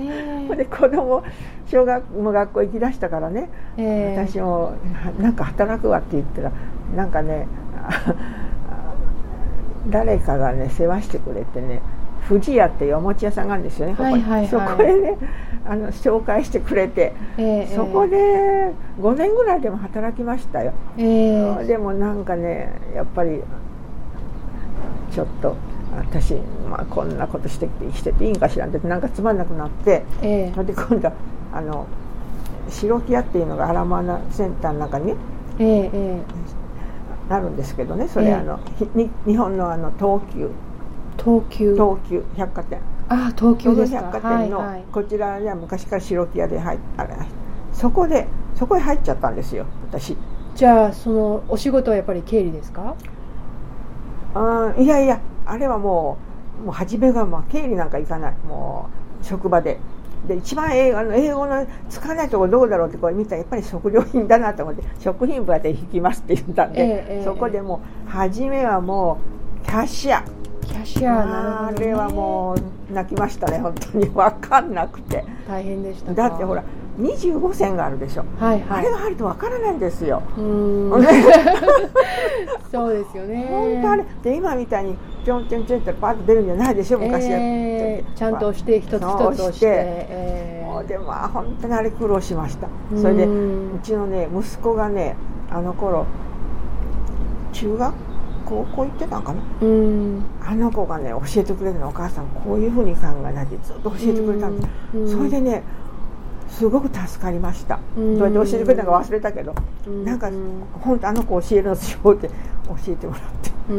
ー、で子供小学も学校行きだしたからね、えー、私もなんか働くわって言ったらなんかね誰かがね世話してくれてね、富士屋っていうお餅屋さんがあるんですよね、ここに、はいはいはい、そこでねあの紹介してくれて、えー、そこでごねんぐらいでも働きましたよ、えー、でもなんかねやっぱりちょっと私、まあ、こんなことして生きてていいんかしらってなんかつまんなくなって、えー、で今度はあの白木屋っていうのがアラマーナセンターの中にね、えーえー、あるんですけどね、それ、えー、あのに日本のあの東急東急東急百貨店、 ああ東急ですか、 百貨店の、はいはい、こちらには昔から白木屋で入っあれそこでそこへ入っちゃったんですよ私。 じゃあそのお仕事はやっぱり経理ですか？ あいやいやあれはもうもう初めがまあ経理なんか行かない、もう職場でで一番英語の英語のつかないところどうだろうってこれ見たらやっぱり食料品だなと思って食品部で引きますって言ったんで、えー、そこでもう初めはもうキャッシャーキャッシャーなるほど、ね、 あれはもう泣きましたね、本当に分かんなくて。 大変でしたか？ だってほらにじゅうごせんがあるでしょ、はいはい、あれが入ると分からないんですよ。うーんそうですよね。 本当あれで今みたいにちょんちょんちょんってパッと出るんじゃないでしょ昔、 えー、ちゃんと押して一つ一つ押して、 えー、もうでもまあ本当にあれ苦労しました。それでうちのね息子がねあの頃中学高校行ってたんかな、うんあの子がね教えてくれるの、お母さんこういうふうに考えないでずっと教えてくれたんです、うん、それでねすごく助かりました、うん、どうやって教えてくれたのか忘れたけど、うん、なんか本当あの子教えるのしようって教えてもらって、うん、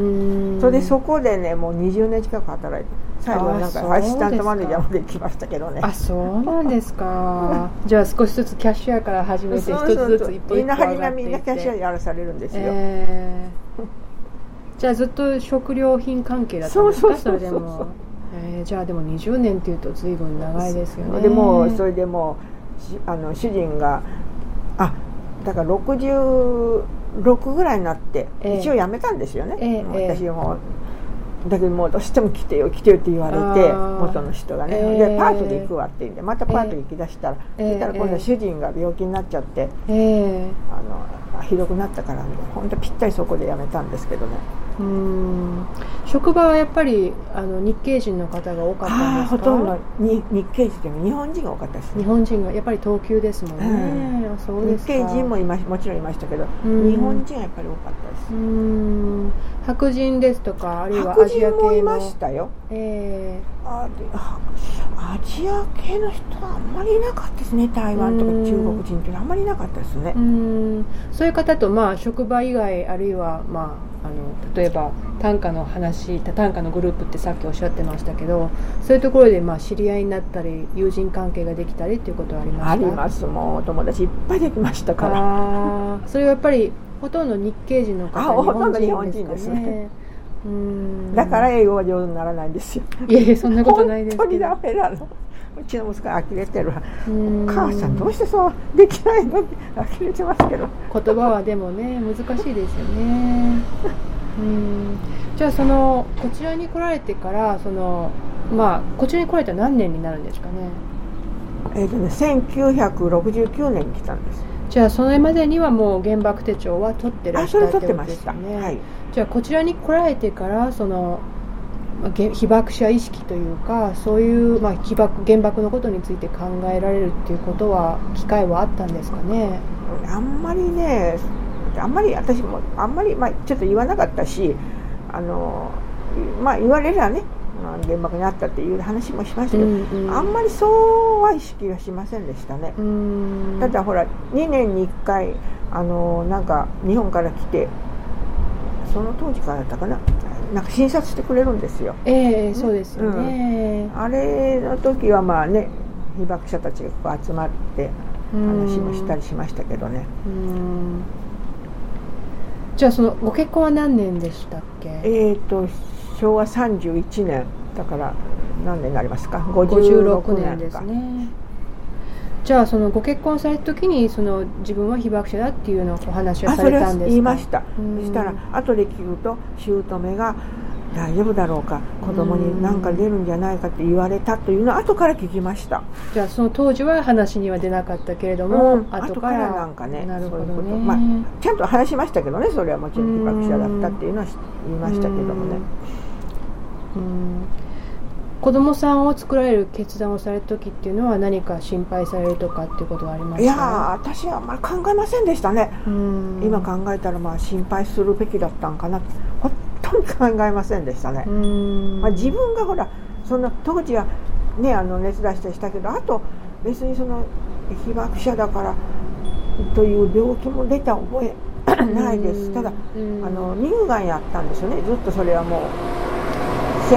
それでそこでねもうにじゅうねん近く働いて最後はなんかアシスタントマネージャーまで行きましたけどね。 あそうなんですかじゃあ少しずつキャッシャーから始めて一つずつ一歩一歩上がっていって、みんな初めはみんなキャッシャーやらされるんですよ、えー、じゃあずっと食料品関係だったんですか？そうそうそうそう、それでも、えー、じゃあでもにじゅうねんっていうと随分長いですよね。 でもそれでもあの主人があだからろくじゅうろくぐらいになって、えー、一応辞めたんですよね、えー、私もだけどもうどうしても来てよ来てよって言われて元の人がね、えー、でパートで行くわって言うんでまたパート行きだしたら、えー、そしたら今度主人が病気になっちゃって、えー、あのひどくなったから本当ぴったりそこで辞めたんですけどね。 うーん職場はやっぱりあの日系人の方が多かったんですか？ ほとんどに日系人でも日本人が多かったです、 ね、日本人がやっぱり東急ですもんね、うん、そうですか。 日系人もいまもちろんいましたけど日本人はやっぱり多かったです。うーん白人ですとかあるいはアジア系の白人もいましたよ、 えー、 あでアジア系の人はあんまりいなかったですね。台湾とか中国人ってあんまりいなかったですね。 うーんそういう方と、まあ、職場以外あるいは、まあ、あの例えば短歌の話短歌のグループってさっきおっしゃってましたけどそういうところで、まあ、知り合いになったり友人関係ができたりっていうことはありました？ あります。もうお友達いっぱいできましたから。 あそれはやっぱりほとんど日系人の方、 あほとんど日本人ですね。うーんだから英語は上手にならないんですよ。 いやいやそんなことないですけど本当にダメなの。うちの息子は呆れてるわ。お母さんどうしてそうできないのって呆れてますけど言葉はでもね難しいですよね。うんじゃあそのこちらに来られてからそのまあこちらに来られたら何年になるんですかね？ えーとねせんきゅうひゃくろくじゅうきゅうねんに来たんです。 じゃあそれまでにはもう原爆手帳は取ってらっしゃったってことですね。 はい、 じゃあこちらに来られてからその被爆者意識というかそういう、まあ、被爆原爆のことについて考えられるっていうことは機会はあったんですかね？ あんまりねあんまり私もあんまり、まあ、ちょっと言わなかったしあの、まあ、言われりゃね原爆にあったっていう話もしましたけど、うんうん、あんまりそうは意識はしませんでしたね。うんただほらにねんにいっかいあのなんか日本から来てその当時からだったかななんか診察してくれるんですよ。 ええー、そうですよね、 うん、あれの時はまあね被爆者たちがこう集まって話もしたりしましたけどね。うんじゃあそのご結婚は何年でしたっけ？ えーとしょうわさんじゅういちねんだから何年になりますか？ごじゅうろくねんですね。 じゃあそのご結婚された時にその自分は被爆者だっていうのをお話をされたんですか？ あそれは言いました。そしたら後で聞くと姑が大丈夫だろうか、子供に何か出るんじゃないかって言われたというのは後から聞きました。 じゃあその当時は話には出なかったけれども、 うん、後からなんかね、 なるほどね、 そういうこと、まあ、ちゃんと話しましたけどね、それはもちろん被爆者だったっていうのは言いましたけどもね。 うんうん、子供さんを作られる決断をされた時っていうのは何か心配されるとかっていうことはありました？ いや私はあんまり考えませんでしたね。 うん、 今考えたらまあ心配するべきだったんかな、本当に考えませんでしたね。うん、まあ、自分がほらその当時はね、あの熱出したりしたけど、あと別にその被爆者だからという病気も出た覚えないです。ただ、うん、あの乳がんやったんですよね。ずっとそれはもうせん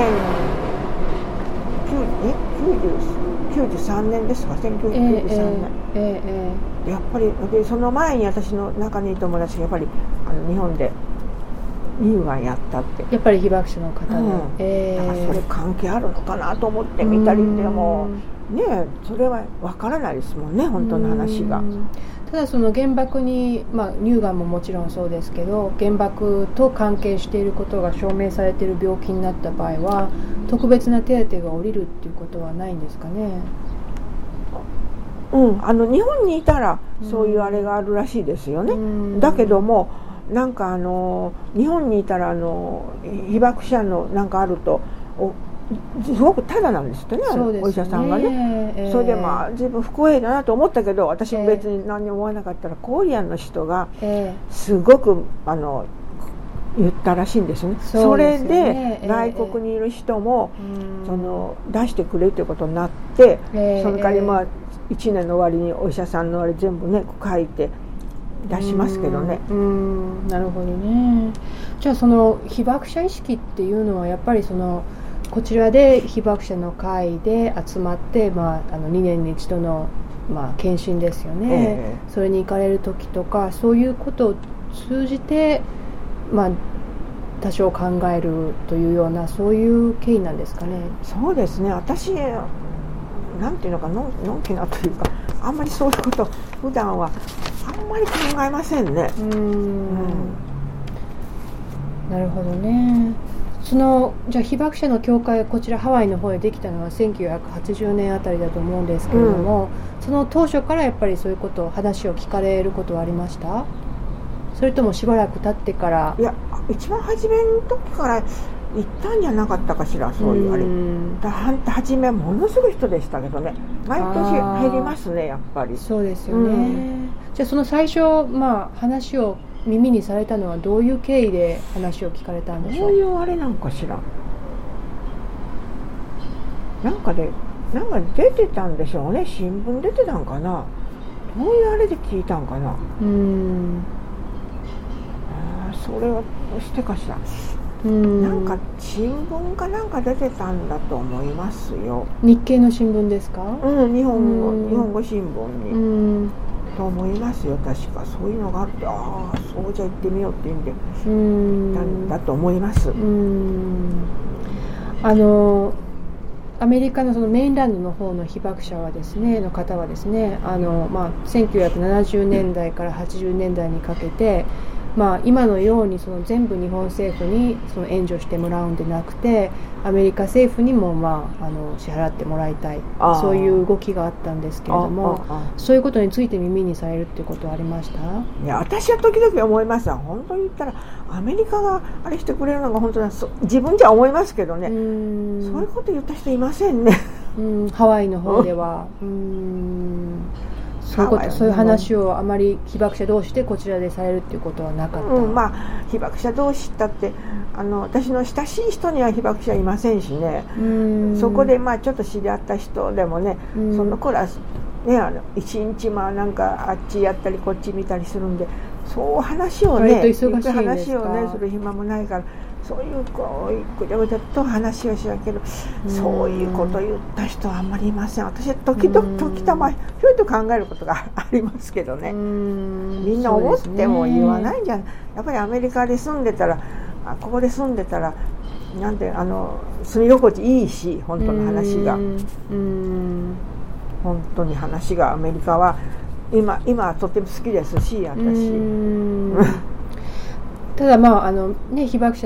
きゅうじゅうさんねんですか、せんきゅうひゃくきゅうじゅうさんねん、えーえーえー、やっぱりでその前に私の仲にいい友達がやっぱりあの日本で乳がんやったって、 やっぱり被爆者の方で、うんえー、だからそれ関係あるのかなと思って見たりってもうね、それは分からないですもんね、本当の話が。 ただその原爆に、まあ、乳がんももちろんそうですけど、原爆と関係していることが証明されている病気になった場合は特別な手当が下りるっていうことはないんですかね？ うん、あの日本にいたらそういうあれがあるらしいですよね。うん、だけどもなんかあの日本にいたらあの被爆者のなんかあるとおすごくタダなんですってね、ね、お医者さんがね、えー、それでまあ随分不公平だなと思ったけど、私も別に何にも思わなかったら、えー、コリアンの人がすごくあの言ったらしいんですよね。それで外国にいる人も、えー、その出してくれということになって、えー、その代わりまあいちねんの終わりにお医者さんのあれ全部ね書いて出しますけどね。 うん、うん、なるほどね。じゃあその被爆者意識っていうのはやっぱりそのこちらで被爆者の会で集まって、まあ、あのにねんに一度の、まあ、検診ですよね、えー、それに行かれる時とかそういうことを通じて、まあ、多少考えるというようなそういう経緯なんですかね？ そうですね、私なんていうのかのんきなというかあんまりそういうこと普段はあんまり考えませんね。うーん、うん、 なるほどね。そのじゃあ被爆者の協会がこちらハワイの方でできたのはせんきゅうひゃくはちじゅうねんあたりだと思うんですけれども、うん、その当初からやっぱりそういうこと話を聞かれることはありました？それともしばらく経ってから？ いや一番初めの時から行ったんじゃなかったかしら、そういうあれ。だ初めものすごい人でしたけどね、毎年入りますね、やっぱり。 そうですよね、うん、じゃあその最初、まあ、話を耳にされたのはどういう経緯で話を聞かれたんでしょう？ どういうあれなんかしら、なんかでなんか出てたんでしょうね、新聞出てたんかな、どういうあれで聞いたんかな。うーん、あ、それはどうしてかしら、うーん、なんか新聞かなんか出てたんだと思いますよ。 日系の新聞ですか？ うん、日本語、日本語新聞に。うーんと思いますよ、確かそういうのがあって、ああそうじゃ行ってみようっていうんで行ったんだと思います。うーん、 あのアメリカのそのメインランドの方の被爆者はですねの方はですね、あの、まあ、せんきゅうひゃくななじゅうねんだいからはちじゅうねんだいにかけて、まあ、今のようにその全部日本政府にその援助してもらうんでなくて、アメリカ政府にも、まあ、あの支払ってもらいたい、そういう動きがあったんですけれども、そういうことについて耳にされるっていうことはありました？ いや、私は時々思いますよ。本当に言ったらアメリカがあれしてくれるのが本当に自分じゃ思いますけどね、うーん、そういうこと言った人いませんね。 うん、ハワイの方ではうーん、そういうこと、そういう話をあまり被爆者同士でこちらでされるっていうことはなかった。 うん、まあ被爆者同士だってあの私の親しい人には被爆者いませんしね、うん、そこでまあちょっと知り合った人でもね、うん、その頃はね、あの一日まあなんかあっちやったりこっち見たりするんで、そう話をね、 行く話をねする暇もないから、そういうこうぐちゃぐちゃと話をしなけど、そういうこと言った人はあんまりいません。私は時々時たまひょいと考えることがありますけどね、みんな思っても言わないんじゃない、やっぱりアメリカで住んでたら、あここで住んでたらなんてあの住み心地いいし、本当の話が、うんうん、本当に話がアメリカは今今はとても好きですし、私。 ただまああのね、被爆者の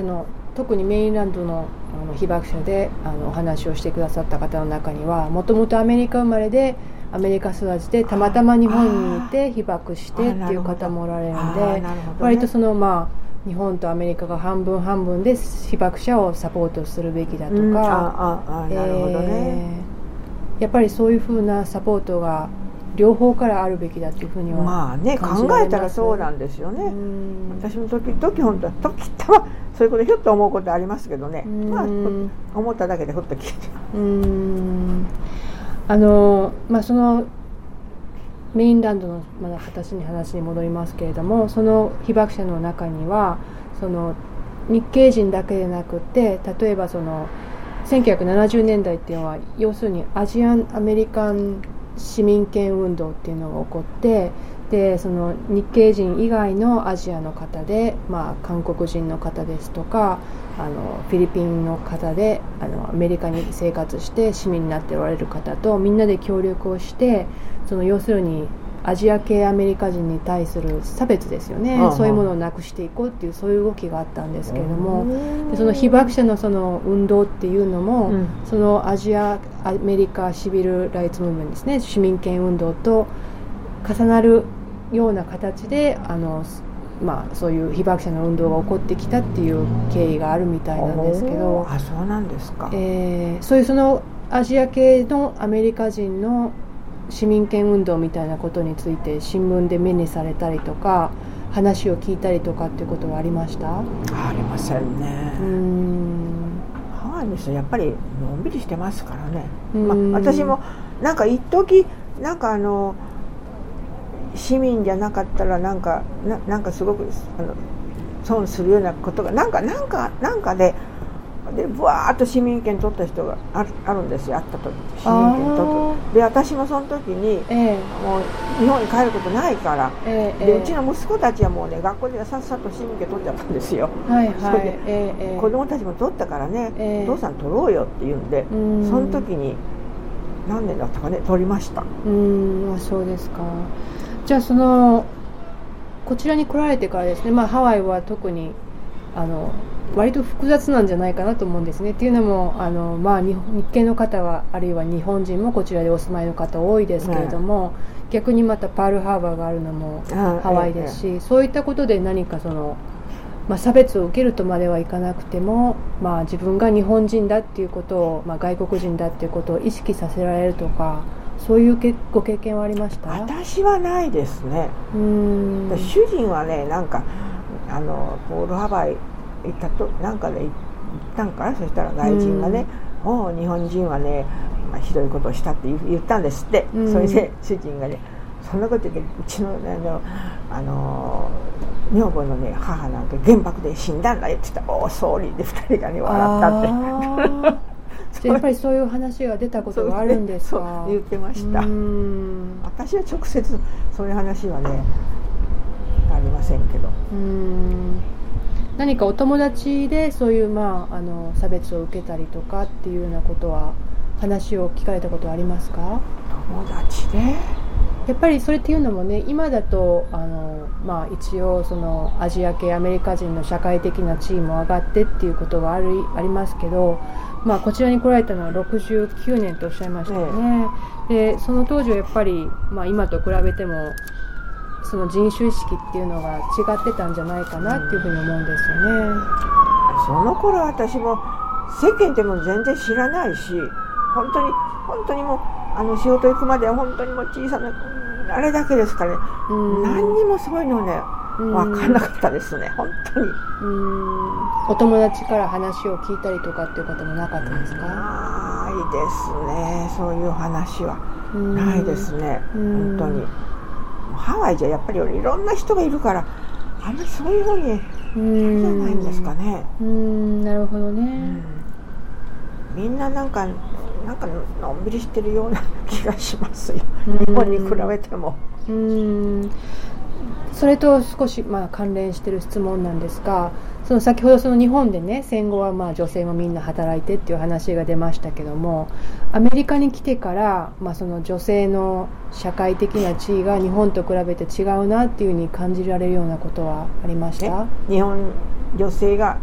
特にメインランド の, あの被爆者であのお話をしてくださった方の中には、もともとアメリカ生まれでアメリカ育ちでたまたま日本にいて被爆してっていう方もおられるので、割とそのまあ日本とアメリカが半分半分で被爆者をサポートするべきだとか、うん、あああなるほどね、えー、やっぱりそういうふうなサポートが両方からあるべきだというふうにはまあね考えたらそうなんですよね。私も時々本当は時たまそういうことひょっと思うことありますけどね、まあ思っただけでふっと聞いてうーんあのまあそのメインランドのまだ形に話に戻りますけれども、その被爆者の中にはその日系人だけでなくて、例えばそのせんきゅうひゃくななじゅうねんだいっていうのは要するにアジアンアメリカン市民権運動っていうのが起こって、でその日系人以外のアジアの方で、まあ、韓国人の方ですとかあのフィリピンの方であのアメリカに生活して市民になっておられる方とみんなで協力をして、その要するにアジア系アメリカ人に対する差別ですよね、そういうものをなくしていこうっていうそういう動きがあったんですけれども、でその被爆者のその運動っていうのも、うん、そのアジアアメリカシビルライツムーブメントですね、市民権運動と重なるような形であの、まあ、そういう被爆者の運動が起こってきたっていう経緯があるみたいなんですけど、 あそうなんですか、 えー、そういうそのアジア系のアメリカ人の市民権運動みたいなことについて新聞で目にされたりとか話を聞いたりとかっていうことはありました？ ありませんね。うーんハワイの人やっぱりのんびりしてますからね、まあ、私もなんか一時なんかあの市民じゃなかったらなんか な, なんかすごくあの損するようなことがなんかなんかなんかででブワーッと市民権取った人があ る, あるんですよ。あった時市民権取ったで私もその時に、えー、もう日本に帰ることないから、えー、でうちの息子たちはもうね学校ではさっさと市民権取っちゃったんですよ、はいはい、それで、えー、子供たちも取ったからね、えー、お父さん取ろうよって言うんで、うん、その時に何年だったかね取りました。 うーんそうですか。じゃあそのこちらに来られてからですね、まあ、ハワイは特にあの割と複雑なんじゃないかなと思うんですね。っていうのもあの、まあ、日, 日系の方はあるいは日本人もこちらでお住まいの方多いですけれども、ね、逆にまたパールハーバーがあるのもハワイですし、ええ、そういったことで何かその、まあ、差別を受けるとまではいかなくても、まあ、自分が日本人だっていうことを、まあ、外国人だっていうことを意識させられるとかそういうけご経験はありました？ 私はないですね。うーん主人はねなんかあのポールハワイ行ったとなんかで、ね、行ったんかな。そしたら外人がね、もう日本人はね、まあ、ひどいことをしたって言ったんですって。それで主人がねそんなこと言ってうちのあのあの女房のね母なんか原爆で死んだんだよって言ったらおーソーリーでふたりがね笑ったってやっぱりそういう話が出たことがあるんですか？ そう言ってました。うーん私は直接そういう話はねありませんけど。うーん何かお友達でそういう、まあ、あの差別を受けたりとかっていうようなことは話を聞かれたことはありますか？ 友達でやっぱりそれっていうのもね今だとあの、まあ、一応そのアジア系アメリカ人の社会的な地位も上がってっていうことがあり、ありますけど、まあ、こちらに来られたのはろくじゅうきゅうねんとおっしゃいましたよね、ええ、でその当時はやっぱり、まあ、今と比べてもその人種意識っていうのが違ってたんじゃないかなっていうふうに思うんですよね。 その頃私も世間ってもう全然知らないし本当に本当にもうあの仕事行くまでは本当にもう小さなあれだけですからね、うん何にもそういうのね分かんなかったですね本当に。 うんお友達から話を聞いたりとかっていうこともなかったですか？ ないですね。そういう話はないですね本当に。ハワイじゃやっぱりいろんな人がいるからあんまりそういうふうにじゃないんですかね。 うーんなるほどね、うん、 みんななんかなんかのんびりしてるような気がしますよ日本に比べても。うーんそれと少しまあ関連している質問なんですが、その先ほどその日本でね戦後はまあ女性もみんな働いてっていう話が出ましたけども、アメリカに来てから、まあ、その女性の社会的な地位が日本と比べて違うなっていう風に感じられるようなことはありました？ 日本女性が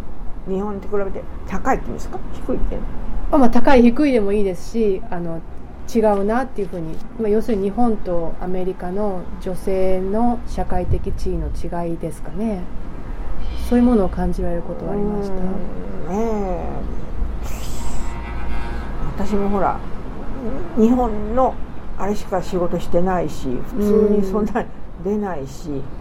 日本と比べて高いって言うんですか、低いっていうの？ まあ、高い低いでもいいですし、あの違うなっていうふうに、まあ、要するに日本とアメリカの女性の社会的地位の違いですかね。そういうものを感じられることはありました？ ねえ、私もほら日本のあれしか仕事してないし、普通にそんな出ないし、うん、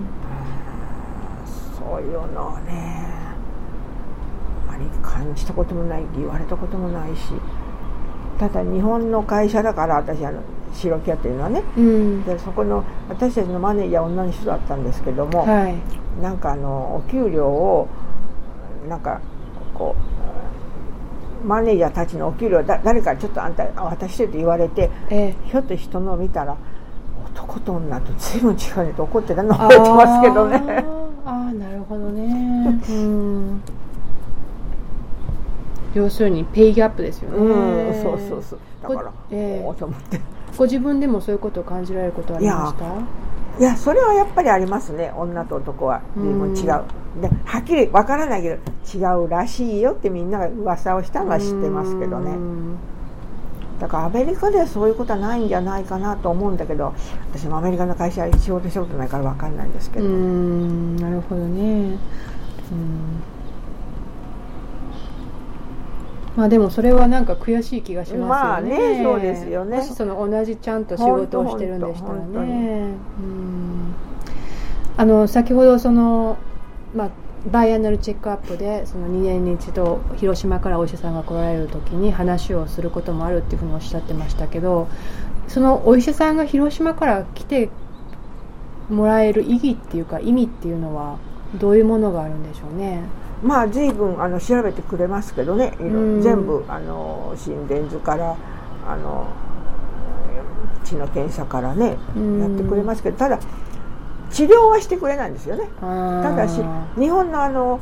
そういうのをねあまり感じたこともない、言われたこともないし、ただ日本の会社だから私あの白木屋っていうのはね、うん、でそこの私たちのマネージャーは女の人だったんですけども、はい、なんかあのお給料をなんかこうマネージャーたちのお給料だ誰かちょっとあんた渡してって言われて、えー、ひょっと人のを見たら男と女と随分違うねと怒ってたのを覚えてますけどね。 ああ、なるほどね。うん要するにペイギャップですよね。 うん、そうそうそう。だから、えー、おーと思って。 ご自分でもそういうことを感じられることはありました？ いや、いやそれはやっぱりありますね。女と男は随分違う。で、はっきりわからないけど違うらしいよってみんなが噂をしたのは知ってますけどね。だからアメリカではそういうことはないんじゃないかなと思うんだけど、私もアメリカの会社仕事したことないからわかんないんですけど。うーん、なるほどね。うんまあでもそれはなんか悔しい気がしますよね。 まあね、そうですよね。 もしその同じちゃんと仕事をしてるんでしたらね。うんあの先ほどそのまあバイアナルチェックアップでそのにねんに一度広島からお医者さんが来られる時に話をすることもあるっていうふうにおっしゃってましたけど、そのお医者さんが広島から来てもらえる意義っていうか意味っていうのはどういうものがあるんでしょうね。 まあ随分あの調べてくれますけどね、全部あの心電図からあの血の検査からねやってくれますけど、ただ治療はしてくれないんですよね。ただし日本のあの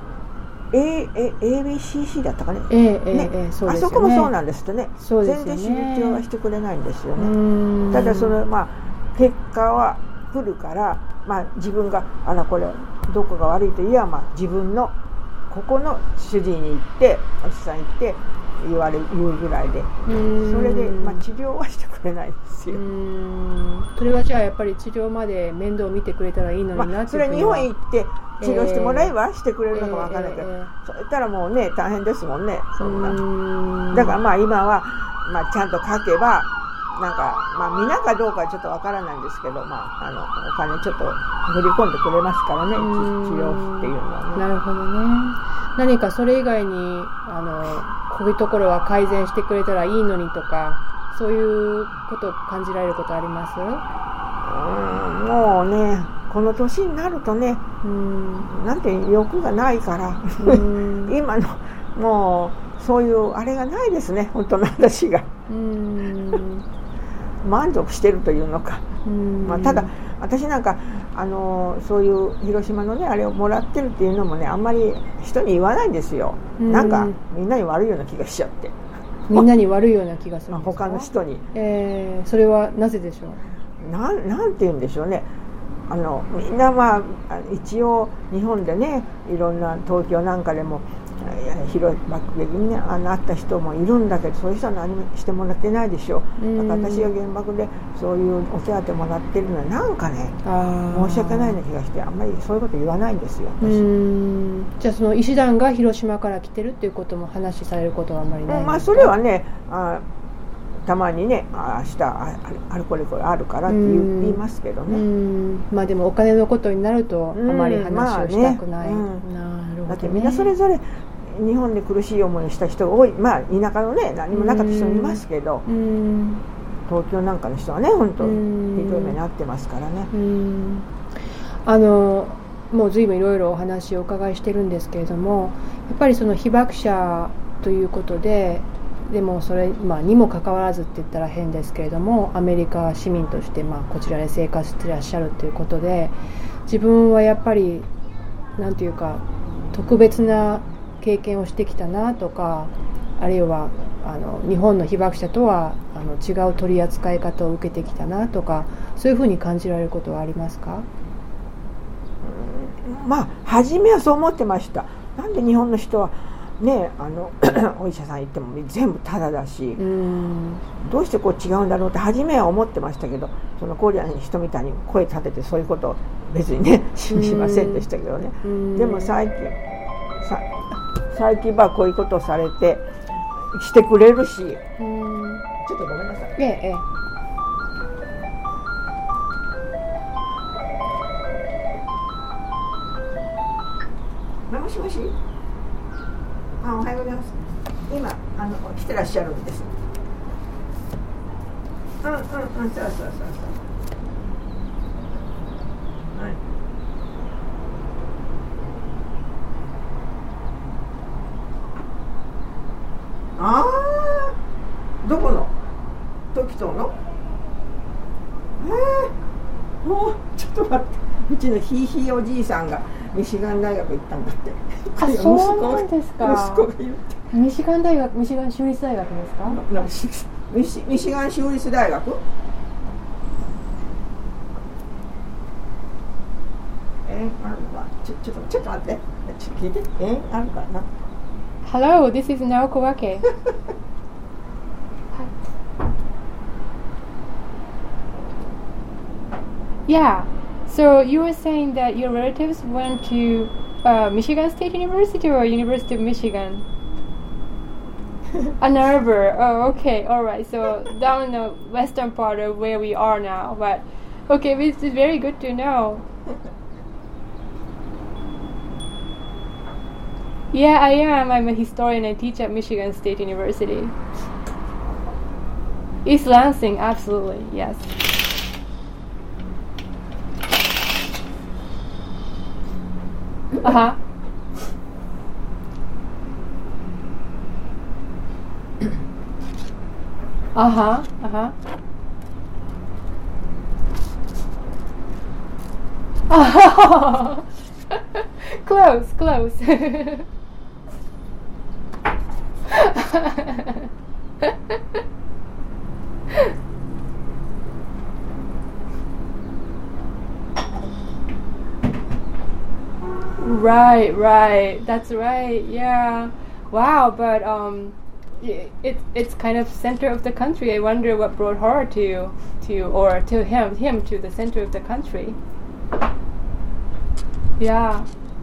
A Aエービーシーシー だったかね、 えーねえーそうですよね、 あそこもそうなんですってね。 そうですよね、 全然治療はしてくれないんですよね。ただそのまあ結果は来るから、まあ自分があらこれどこが悪いといえば、まあ自分のここの主治医に行ってお医者さん行って言われ言うぐらいで、それで、まあ、治療はしてくれないんですよ。うーんそれはじゃあやっぱり治療まで面倒を見てくれたらいいのになっていう、まあ、 それは日本へ行って治療してもらえばしてくれるのかわからないけど、えーえー、そう言ったらもうね大変ですもんね。そんなうだからまあ今は、まあ、ちゃんと書けばなんか、まあ、皆かどうかはちょっとわからないんですけど、まあ、あのお金ちょっと振り込んでくれますからね、治療費っていうのはね。 なるほどね。何かそれ以外にあのこういうところは改善してくれたらいいのにとか、そういうことを感じられることあります？ うーんもうねこの年になるとね、うんなんて欲がないから今のもうそういうあれがないですね、本当の話が。うん満足してるというのか、まあ、ただ私なんかあのそういう広島のねあれをもらってるっていうのもねあんまり人に言わないんですよ。なんかみんなに悪いような気がしちゃって。 みんなに悪いような気がするんですか？ 他の人に、 えー、それはなぜでしょう。な ん, なんて言うんでしょうね。あのみんなまあ一応日本でねいろんな東京なんかでも広い爆撃に、ね、あのあった人もいるんだけど、そういう人は何もしてもらってないでしょ。だから私が原爆でそういうお手当もらってるのはなんかね申し訳ないような気がして、あんまりそういうこと言わないんですよ。私うんじゃあその医師団が広島から来てるっていうことも話されることはあんまりないんですか？ まあそれはねあたまにねあ明日ああれこれこれあるからって言いますけどね。 うんまあでもお金のことになるとあまり話をしたくない。まあねうん、なるほどね。 だってみんなそれぞれ日本で苦しい思いをした人が多い、まあ田舎のね何もなかった人もいますけど、うん東京なんかの人はね本当ひどい目に遭ってますからね。うんあのもう随分いろいろお話をお伺いしてるんですけれども、やっぱりその被爆者ということででもそれ、まあ、にもかかわらずって言ったら変ですけれどもアメリカ市民として、まあ、こちらで生活していらっしゃるということで、自分はやっぱりなんていうか特別な経験をしてきたなとか、あるいはあの日本の被爆者とはあの違う取り扱い方を受けてきたなとか、そういうふうに感じられることはありますか？ まあ初めはそう思ってました。 なんで日本の人はね、あのお医者さん行っても全部タダだし、うん、どうしてこう違うんだろうって初めは思ってましたけど、そのコリアンの人みたいに声立ててそういうことを別にね信じませんでしたけどね、うん、でも最近さ最近はこういうことをされてしてくれるし、うん、ちょっとごめんなさい。 ええもしもし、あ、おはようございます。今あの来てらっしゃるんです。うんうんうん、そうそうそうそう。はい。ああ、どこの？時東の？ええー、もうちょっと待って、うちのひいひいおじいさんがミシガン大学行ったんだって。 あ、そうなんですか。 息子が言って。 ミシガン大学、ミシガン州立大学ですか？ ミシ、ミシガン州立大学？え、あるか。ちょ、ちょっと、ちょっと待って。ちょっと聞いて。え、あるかな。 Hello, this is Naoko Wake. Yeah. So you were saying that your relatives went to uh, Michigan State University or University of Michigan? Ann Arbor. Oh, okay. All right. So down in the western part of where we are now. But okay, this is very good to know. Yeah, I am. I'm a historian. I teach at Michigan State University. East Lansing, absolutely. Yes. Uh-huh. Uh-huh. Uh-huh. Oh. Close, close. Right, right. That's right. Yeah. Wow. But um, it, it it's kind of center of the country. I wonder what brought her to to or to him him to the center of the country. Yeah.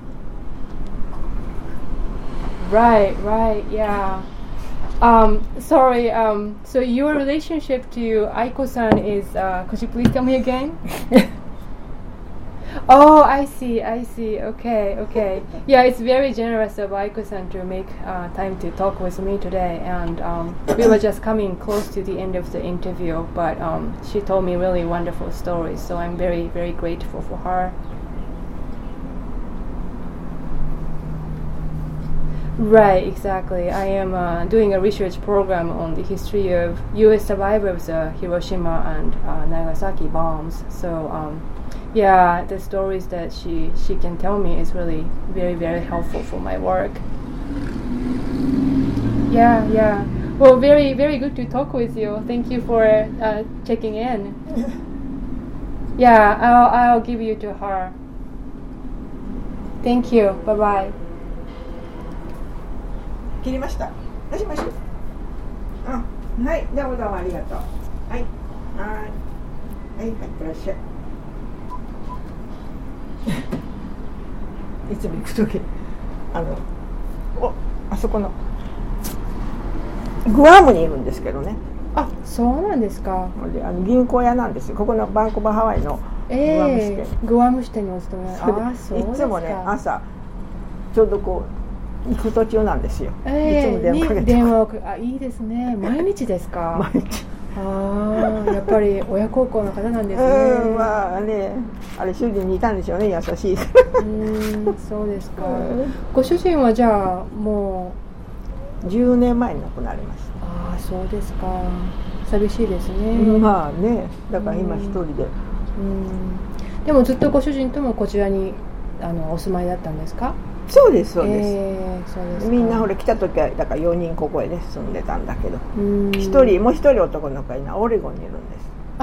Right. Right. Yeah. Um, sorry. Um, so your relationship to Aiko-san is. Uh, could you please tell me again? Oh, I see, I see. Okay, okay. Yeah, it's very generous of Aiko-san to make uh, time to talk with me today. And um, we were just coming close to the end of the interview, but um, she told me really wonderful stories. So I'm very, very grateful for her. Right, exactly. I am uh, doing a research program on the history of U S survivors of the Hiroshima and uh, Nagasaki bombs. So. Um, Yeah, the stories that she, she can tell me is really very, very helpful for my work. Yeah, yeah. Well, very, very good to talk with you. Thank you for uh, checking in. Yeah, I'll, I'll give you to her. Thank you. Bye-bye. 切りました。もしもし。あ、はい。どうもどうもありがとう。はい。はい。はい、いってらっしゃい。いつも行くときあのおあそこのグアムにいるんですけどね。 あ、そうなんですか。 であの銀行屋なんですよ。ここのバンコバハワイのグアム支店、 えー、グアム支店にお勤め。あ、そうですか。 いつもね朝ちょうどこう行く途中なんですよ、 えー、 いつも電話かけて電話をあいいですね。毎日ですか？ 毎日。 ああ、やっぱり親孝行の方なんですね。 うん、まあね、あれ主人にいたんでしょうね、優しい。うん、 そうですか。ご主人はじゃあもうじゅうねんまえに亡くなりました。 ああ、そうですか。寂しいですね。 うん、まあね、だから今一人で。 うん、でもずっとご主人ともこちらにあのお住まいだったんですか？ そうですそうです、 えー、そうですか。 みんなほら来た時はだからよにんここへね住んでたんだけど、一人もう一人男の子が今オレゴンにいるんです。 あ、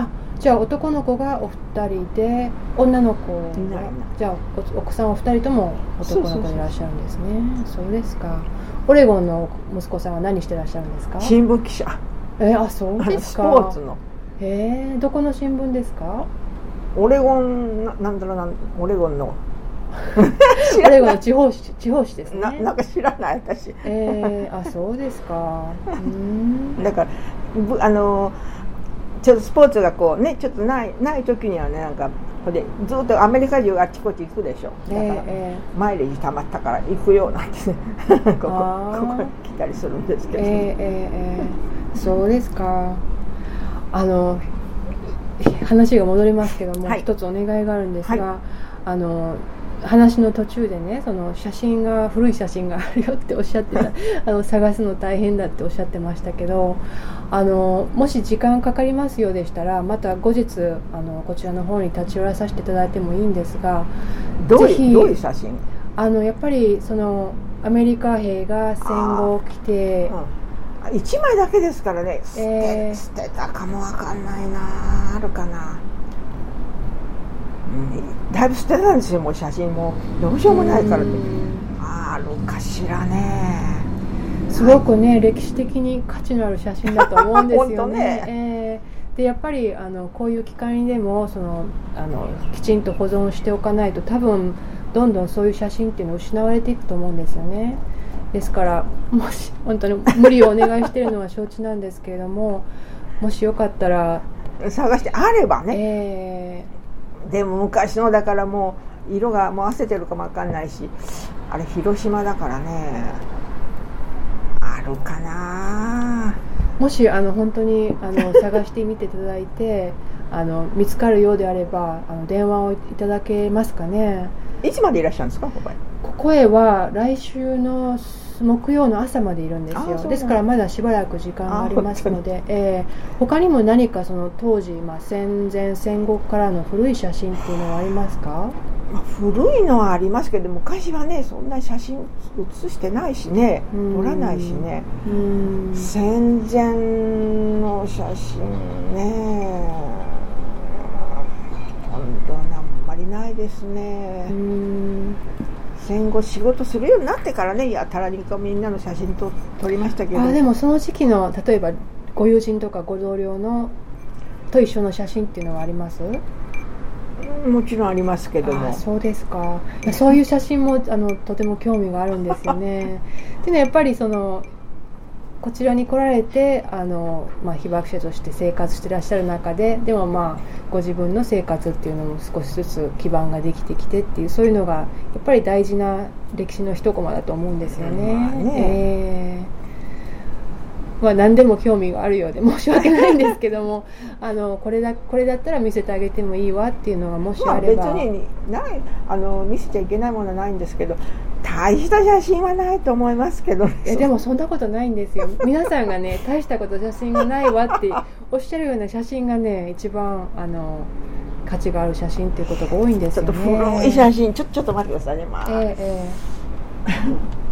じゃあ男の子がお二人で女の子がじゃあ奥さんお二人とも男の子でいらっしゃるんですね。そうですか。オレゴンの息子さんは何してらっしゃるんですか？ 新聞記者。 えー、あ、そうですか。 スポーツの。 えー、どこの新聞ですか？ オレゴン な, なんだろうなんオレゴンのオレゴンの地方紙地方紙ですね。 な, なんか知らない私。 えー、あ、そうですか。うーん、 だからあのちょっとスポーツがこうねちょっとないない時にはねなんかこれずっとアメリカ中あっちこっち行くでしょ。だから、えー、マイレージたまったから行くよなんてねここここ来たりするんですけど、ね。えーえーえー、そうですか。あの話が戻りますけども、はい、一つお願いがあるんですが、はい、あの話の途中でねその写真が古い写真があるよっておっしゃってたあの探すの大変だっておっしゃってましたけど、あのもし時間かかりますようでしたらまた後日あのこちらの方に立ち寄らさせていただいてもいいんですが、 どういう、どういう写真？ あのやっぱりそのアメリカ兵が戦後来ていちまいだけですからね、捨て、えー、捨てたかもわかんないな、あるかな、うん、だいぶ捨てたんですよ、もう写真もどうしようもないからって、あるかしらね。 すごくね、はい、歴史的に価値のある写真だと思うんですよね。ねえー、でやっぱりあのこういう機会にでもそのあのきちんと保存しておかないと多分どんどんそういう写真っていうのを失われていくと思うんですよね。ですからもし本当に無理をお願いしているのは承知なんですけれどももしよかったら探してあればね、 えー、でも昔のだからもう色がもう焦ってるかも分かんないし、あれ広島だからね、あるかな。 もしあの本当にあの探してみていただいてあの見つかるようであればあの電話をいただけますかね。 いつまでいらっしゃるんですか、ここへ。 ここへは来週の木曜の朝までいるんですよ。ですからまだしばらく時間がありますので、えー、他にも何かその当時、まあ、戦前戦後からの古い写真っていうのはありますか？ まあ、古いのはありますけど昔はねそんな写真写してないしね、撮らないしね。うん戦前の写真ね本当にあんまりないですね。うん戦後仕事するようになってからね、やたらにかみんなの写真と撮りましたけど、 あでもその時期の例えばご友人とかご同僚のと一緒の写真っていうのはあります？ もちろんありますけども。 あそうですか。そういう写真もあのとても興味があるんですよね。でねやっぱりそのこちらに来られてあの、まあ、被爆者として生活してらっしゃる中ででもまあご自分の生活っていうのも少しずつ基盤ができてきてっていうそういうのがやっぱり大事な歴史の一コマだと思うんですよね。まあね、えーまあ、何でも興味があるようで申し訳ないんですけどもあのこれだこれだったら見せてあげてもいいわっていうのがもしあれば、 まあ、別にないあの見せちゃいけないものはないんですけど大した写真はないと思いますけど、ね、 えでもそんなことないんですよ。皆さんがね大したこと写真がないわっておっしゃるような写真がね一番あの価値がある写真っていうことが多いんですよね。 ちょっと古い写真ちょ、ちょっと待ってくださいね、まあえーえー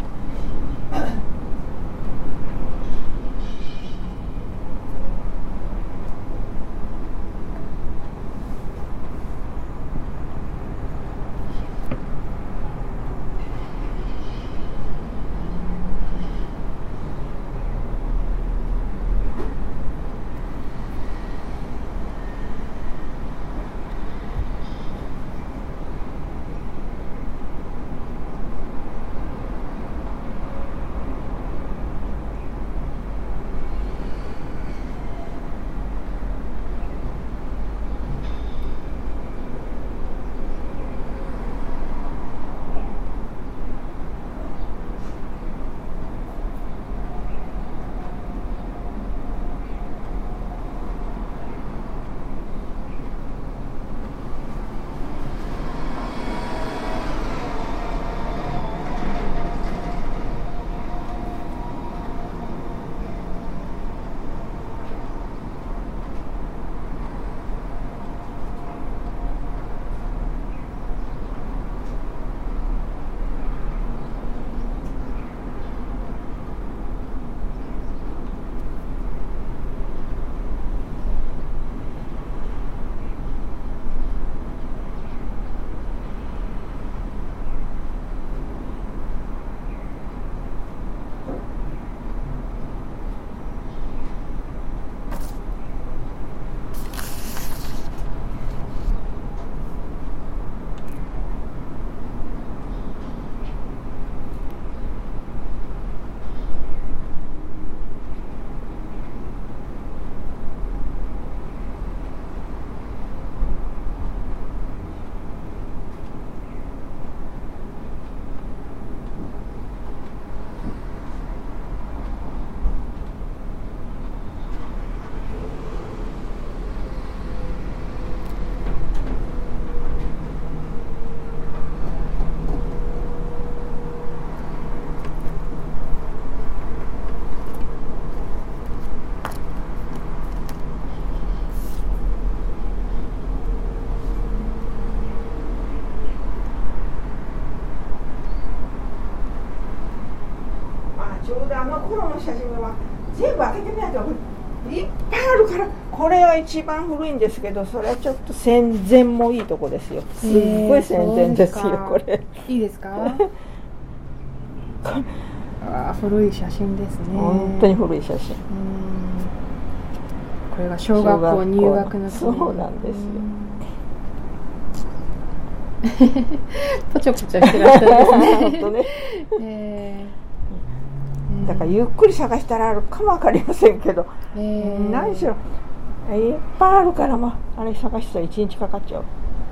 頃の写真は全部開けてみないといっぱいあるから、これは一番古いんですけど、それはちょっと戦前もいいとこですよ。すっごい戦前ですよ、えー、これ。 いいですか？あ、古い写真ですね。 本当に古い写真。 これが小学校入学の時。 そうなんですよ。 ぽちょぽちょしてらっしゃるんですね。 本当ね。えー、だからゆっくり探したらあるかもわかりませんけど、えー、何しろいっぱいあるから、まあ、あれ探したら一日かかっちゃう。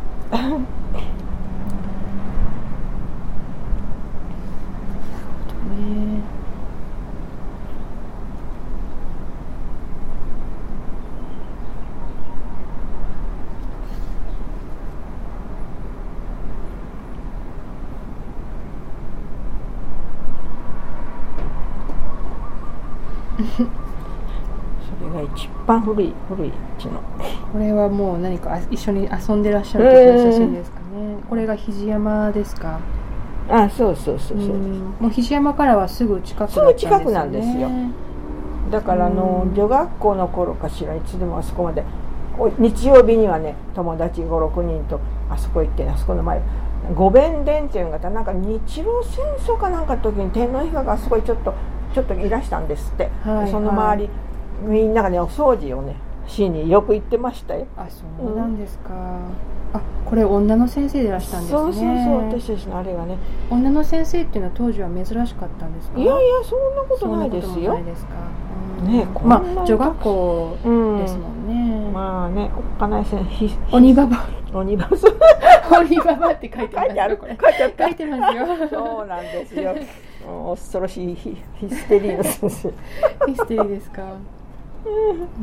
それが一番古い古いうちの。 これはもう何か一緒に遊んでらっしゃる時の写真ですかね。これが肘山ですか？ あ、そうそうそうそう。うもう肘山からはすぐ近くだったんですよね。 すぐ近くなんですよ。だからあの女学校の頃かしら、いつでもあそこまで、日曜日にはね友達ごろくにんとあそこ行って、あそこの前御弁殿っていうのがなんか日露戦争かなんかの時に天皇陛下があそこにちょっとちょっといらしたんですって、はいはい、その周りみんながねお掃除をねしによく行ってましたよ。 あ、そうなんですか、うん、あ、これ女の先生でいらしたんですね。 そうそうそう、私たちのあれがね、 女の先生っていうのは当時は珍しかったんですか？ いやいや、そんなことないですよ。そんなことないですか、 うん、ね、こんなまあ女学校ですもんね、 うん、まあね、おっかない先生、 鬼ババ鬼ババ鬼ババって書いてますよ。 書いてある、書いてある、 書いてますよ。 そうなんですよ。恐ろしいヒステリーの先生。 ヒステリーですか。うん、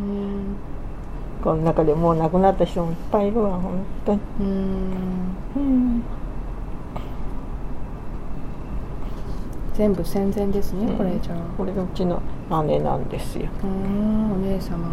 この中でもう亡くなった人もいっぱいいるわ、本当に。うん、うん、 全部戦前ですね、うん、これじゃあ。 これがうちの姉なんですよ。 うん、お姉様。うん、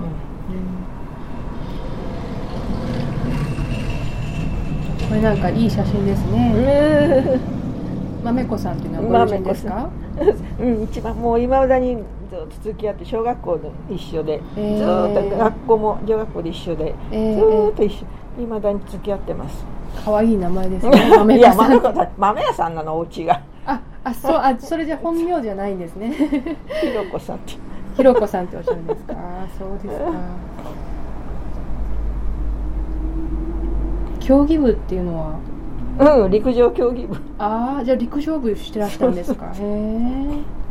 これなんかいい写真ですね。まめこさんっていうのはご友人ですか？ うん、一番もう今までにずっと付き合って、小学校で一緒で、えー、ずっと学校も女学校で一緒で、えー、ずっと一緒、いまだに付き合ってます。 可愛い名前ですね。豆屋さん。いや、 豆屋さんなの、お家が。 あ、あ、そう、あ、それじゃ本名じゃないんですね。 ひろこさんって。 ひろこさんっておっしゃるんですか。あ、そうですか。競技部っていうのは。 うん、陸上競技部。 ああ、じゃあ陸上部してらっしゃるんですか。へえ。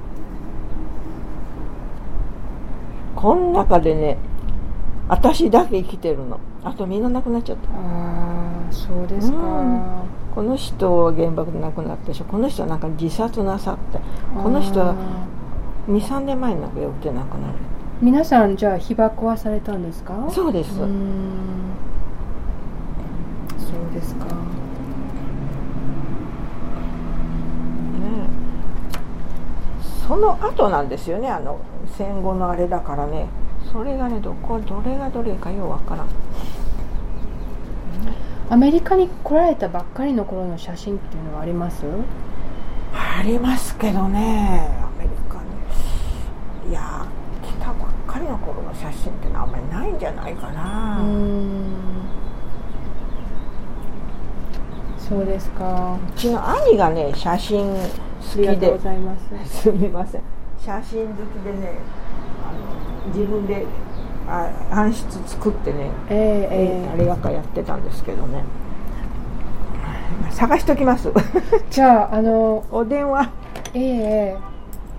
この中でね、私だけ生きてるの。あとみんな亡くなっちゃった。 ああ、そうですか、うん。 この人は原爆で亡くなったでしょ。この人はなんか自殺なさって。この人はに、さんねんまえになんか病気で亡くなる。 皆さんじゃあ被爆はされたんですか？ そうです。うーん、 そうですか。 その後なんですよね、あの戦後のあれだからね、それがね、どこどれがどれかようわからん。 アメリカに来られたばっかりの頃の写真っていうのはあります？ ありますけどね、アメリカに、いや来たばっかりの頃の写真ってのはあんまりないんじゃないかな。うーん、 そうですか。 うちの兄がね、写真好きで、 ありがとうございます。 すみません、写真好きでね、あの自分であ暗室作ってね、えーえー、あれがかやってたんですけどね、探しときます。 じゃあ、あのお電話、 ええー、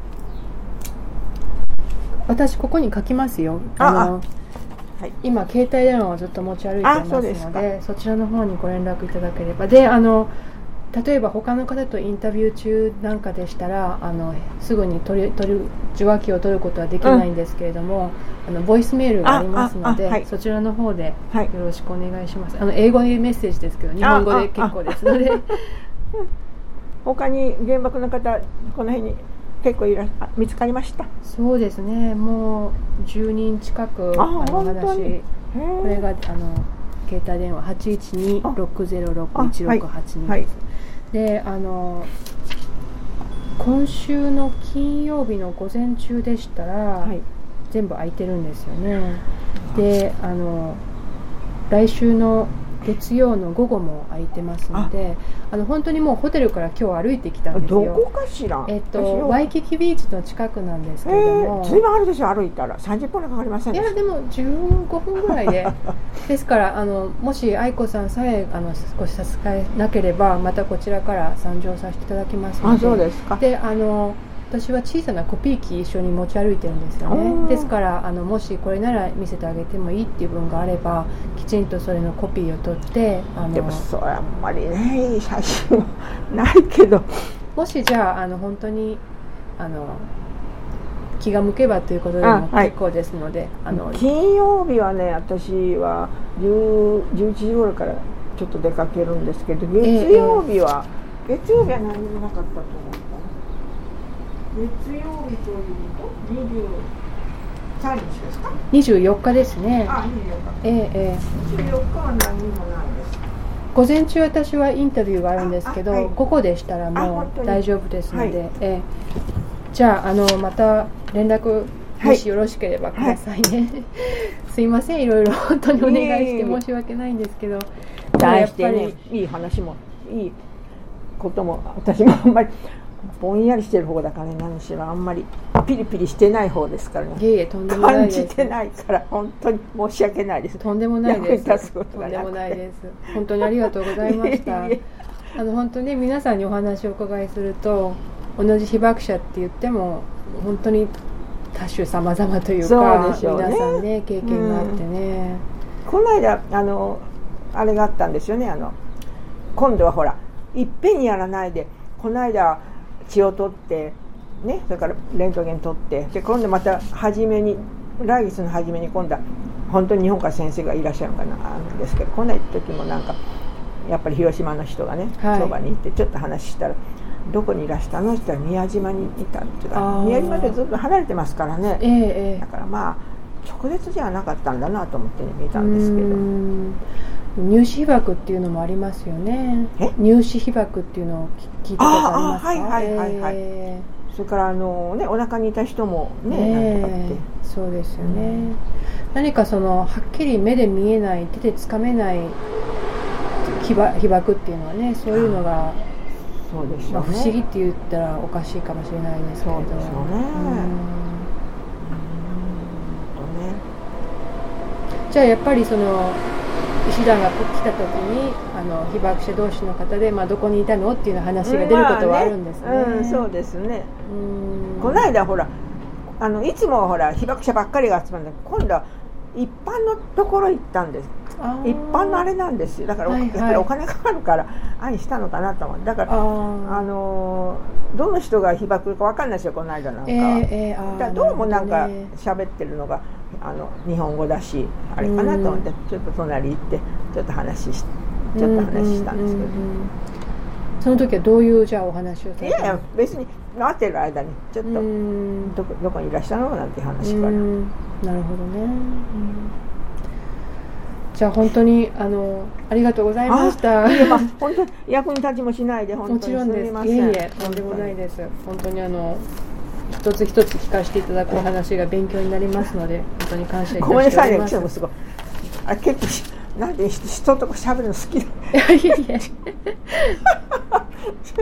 私ここに書きますよ。あのあはい、今携帯電話をずっと持ち歩いてますの で, そ, でそちらの方にご連絡いただければ。で、あの例えば他の方とインタビュー中なんかでしたら、あのすぐに取り取る受話器を取ることはできないんですけれども、うん、あのボイスメールがありますので、はい、そちらの方でよろしくお願いします。あの英語でメッセージですけど日本語で結構ですので。 他に原爆の方この辺に結構いら見つかりました？ そうですね、もうじゅうにん近くあの話、これがあの携帯電話 はちいちに ろくゼロろく いちろくはちに です。で、あの今週の金曜日の午前中でしたら、はい、全部空いてるんですよね。で、あの来週の月曜の午後も空いてますので、あの本当にもうホテルから今日歩いてきたんですよ。 どこかしら、 えっと、ワイキキビーチの近くなんですけれども、 随分あるでしょ。歩いたらさんじゅっぷんかかりませんでした。 いやでもじゅうごふんぐらいでですからあのもし愛子さんさえあの少し差し支えなければまたこちらから参上させていただきますので。 あ、そうですか。 で、あの私は小さなコピー機一緒に持ち歩いてるんですよね。ですからあのもしこれなら見せてあげてもいいっていう分があればきちんとそれのコピーを取ってあのでもそれあんまりねいい写真はないけど、 もしじゃあ、あの本当にあの気が向けばということでも結構ですので、あ、はい、あの金曜日はね私はじゅういちじ頃からちょっと出かけるんですけど、月曜日は、えー、月曜日は何もなかったと思う。月曜日というとにじゅうさんにちですか？ にじゅうよっかですね。 あ、にじゅうよっか。 えー、えー、にじゅうよっかは何もないです。 午前中私はインタビューがあるんですけど、はい、午後でしたらもう大丈夫ですので、はい、えー、じゃあ、あのまた連絡もしよろしければくださいね、はいはい、すいません、いろいろ本当にお願いして申し訳ないんですけど、 大してね、いい話もいいことも私もあんまりぼんやりしてる方だからね、何しろあんまりピリピリしてない方ですからね。 いえいえ、とんでもないです。 感じてないから本当に申し訳ないです。 とんでもないです。 役に立つことがなくて。 とんでもないです。本当にありがとうございましたあの本当に皆さんにお話をお伺いすると、同じ被爆者って言っても本当に多種様々というか、 そうでしょうね、 皆さんね経験があってね、 うん、この間あのあれがあったんですよね。あの今度はほらいっぺんにやらないで、この間血を取ってね、それからレントゲン取って、で今度また初めに来月の初めに今度は本当に日本から先生がいらっしゃるのかななんですけど、こんな時もなんかやっぱり広島の人がね、はい、そばに行ってちょっと話したら、どこにいらしたのって言ったら宮島にいたっていうか、宮島でずっと離れてますからね、えー、だからまあ直接じゃなかったんだなと思って見たんですけど。 入試被爆っていうのもありますよね。入試被爆っていうのを聞いたことありますか？ はいはいはいはい、えー、それからあの、ね、お腹にいた人もね、えー、なんとかってそうですよね、うん、何かそのはっきり目で見えない、手でつかめない被爆っていうのはね、そういうのがそうでしょうね、 まあ、不思議って言ったらおかしいかもしれないですけど、 そうでしょうね、 うん、じゃあやっぱりその医師団が来た時にあの被爆者同士の方で、まあ、どこにいたのっていう話が出ることはあるんですね。まあね、 うん、そうですね。うん、この間ほらあのいつもほら被爆者ばっかりが集まるんだけど、今度は一般のところ行ったんです。一般のあれなんですよ。だから、はいはい、やっぱりお金かかるからあにしたのかなと思う。だからああのどの人が被爆か分かんないですよ、この間なんか、えーえー、だからどうもなんか喋ってるのがあの日本語だしあれかなと思って、ちょっと隣行ってちょっと話しちょっと話したんですけど、 その時はどういうじゃあお話をされたの？ いやいや別に待ってる間にちょっとどこ、どこにいらっしゃるのなんていう話から。なるほどね。じゃあ本当にあのありがとうございました。 いや、まあ、本当に役に立ちもしないで本当にすみません。 もちろんです。いえいえ、とんでもないです。本当にあの一つ一つ聞かせていただくお話が勉強になりますので本当に感謝いたしております。 ごめんなさいね、今日もすごいあ結構なんで人とこ喋るの好きだ。 いやいや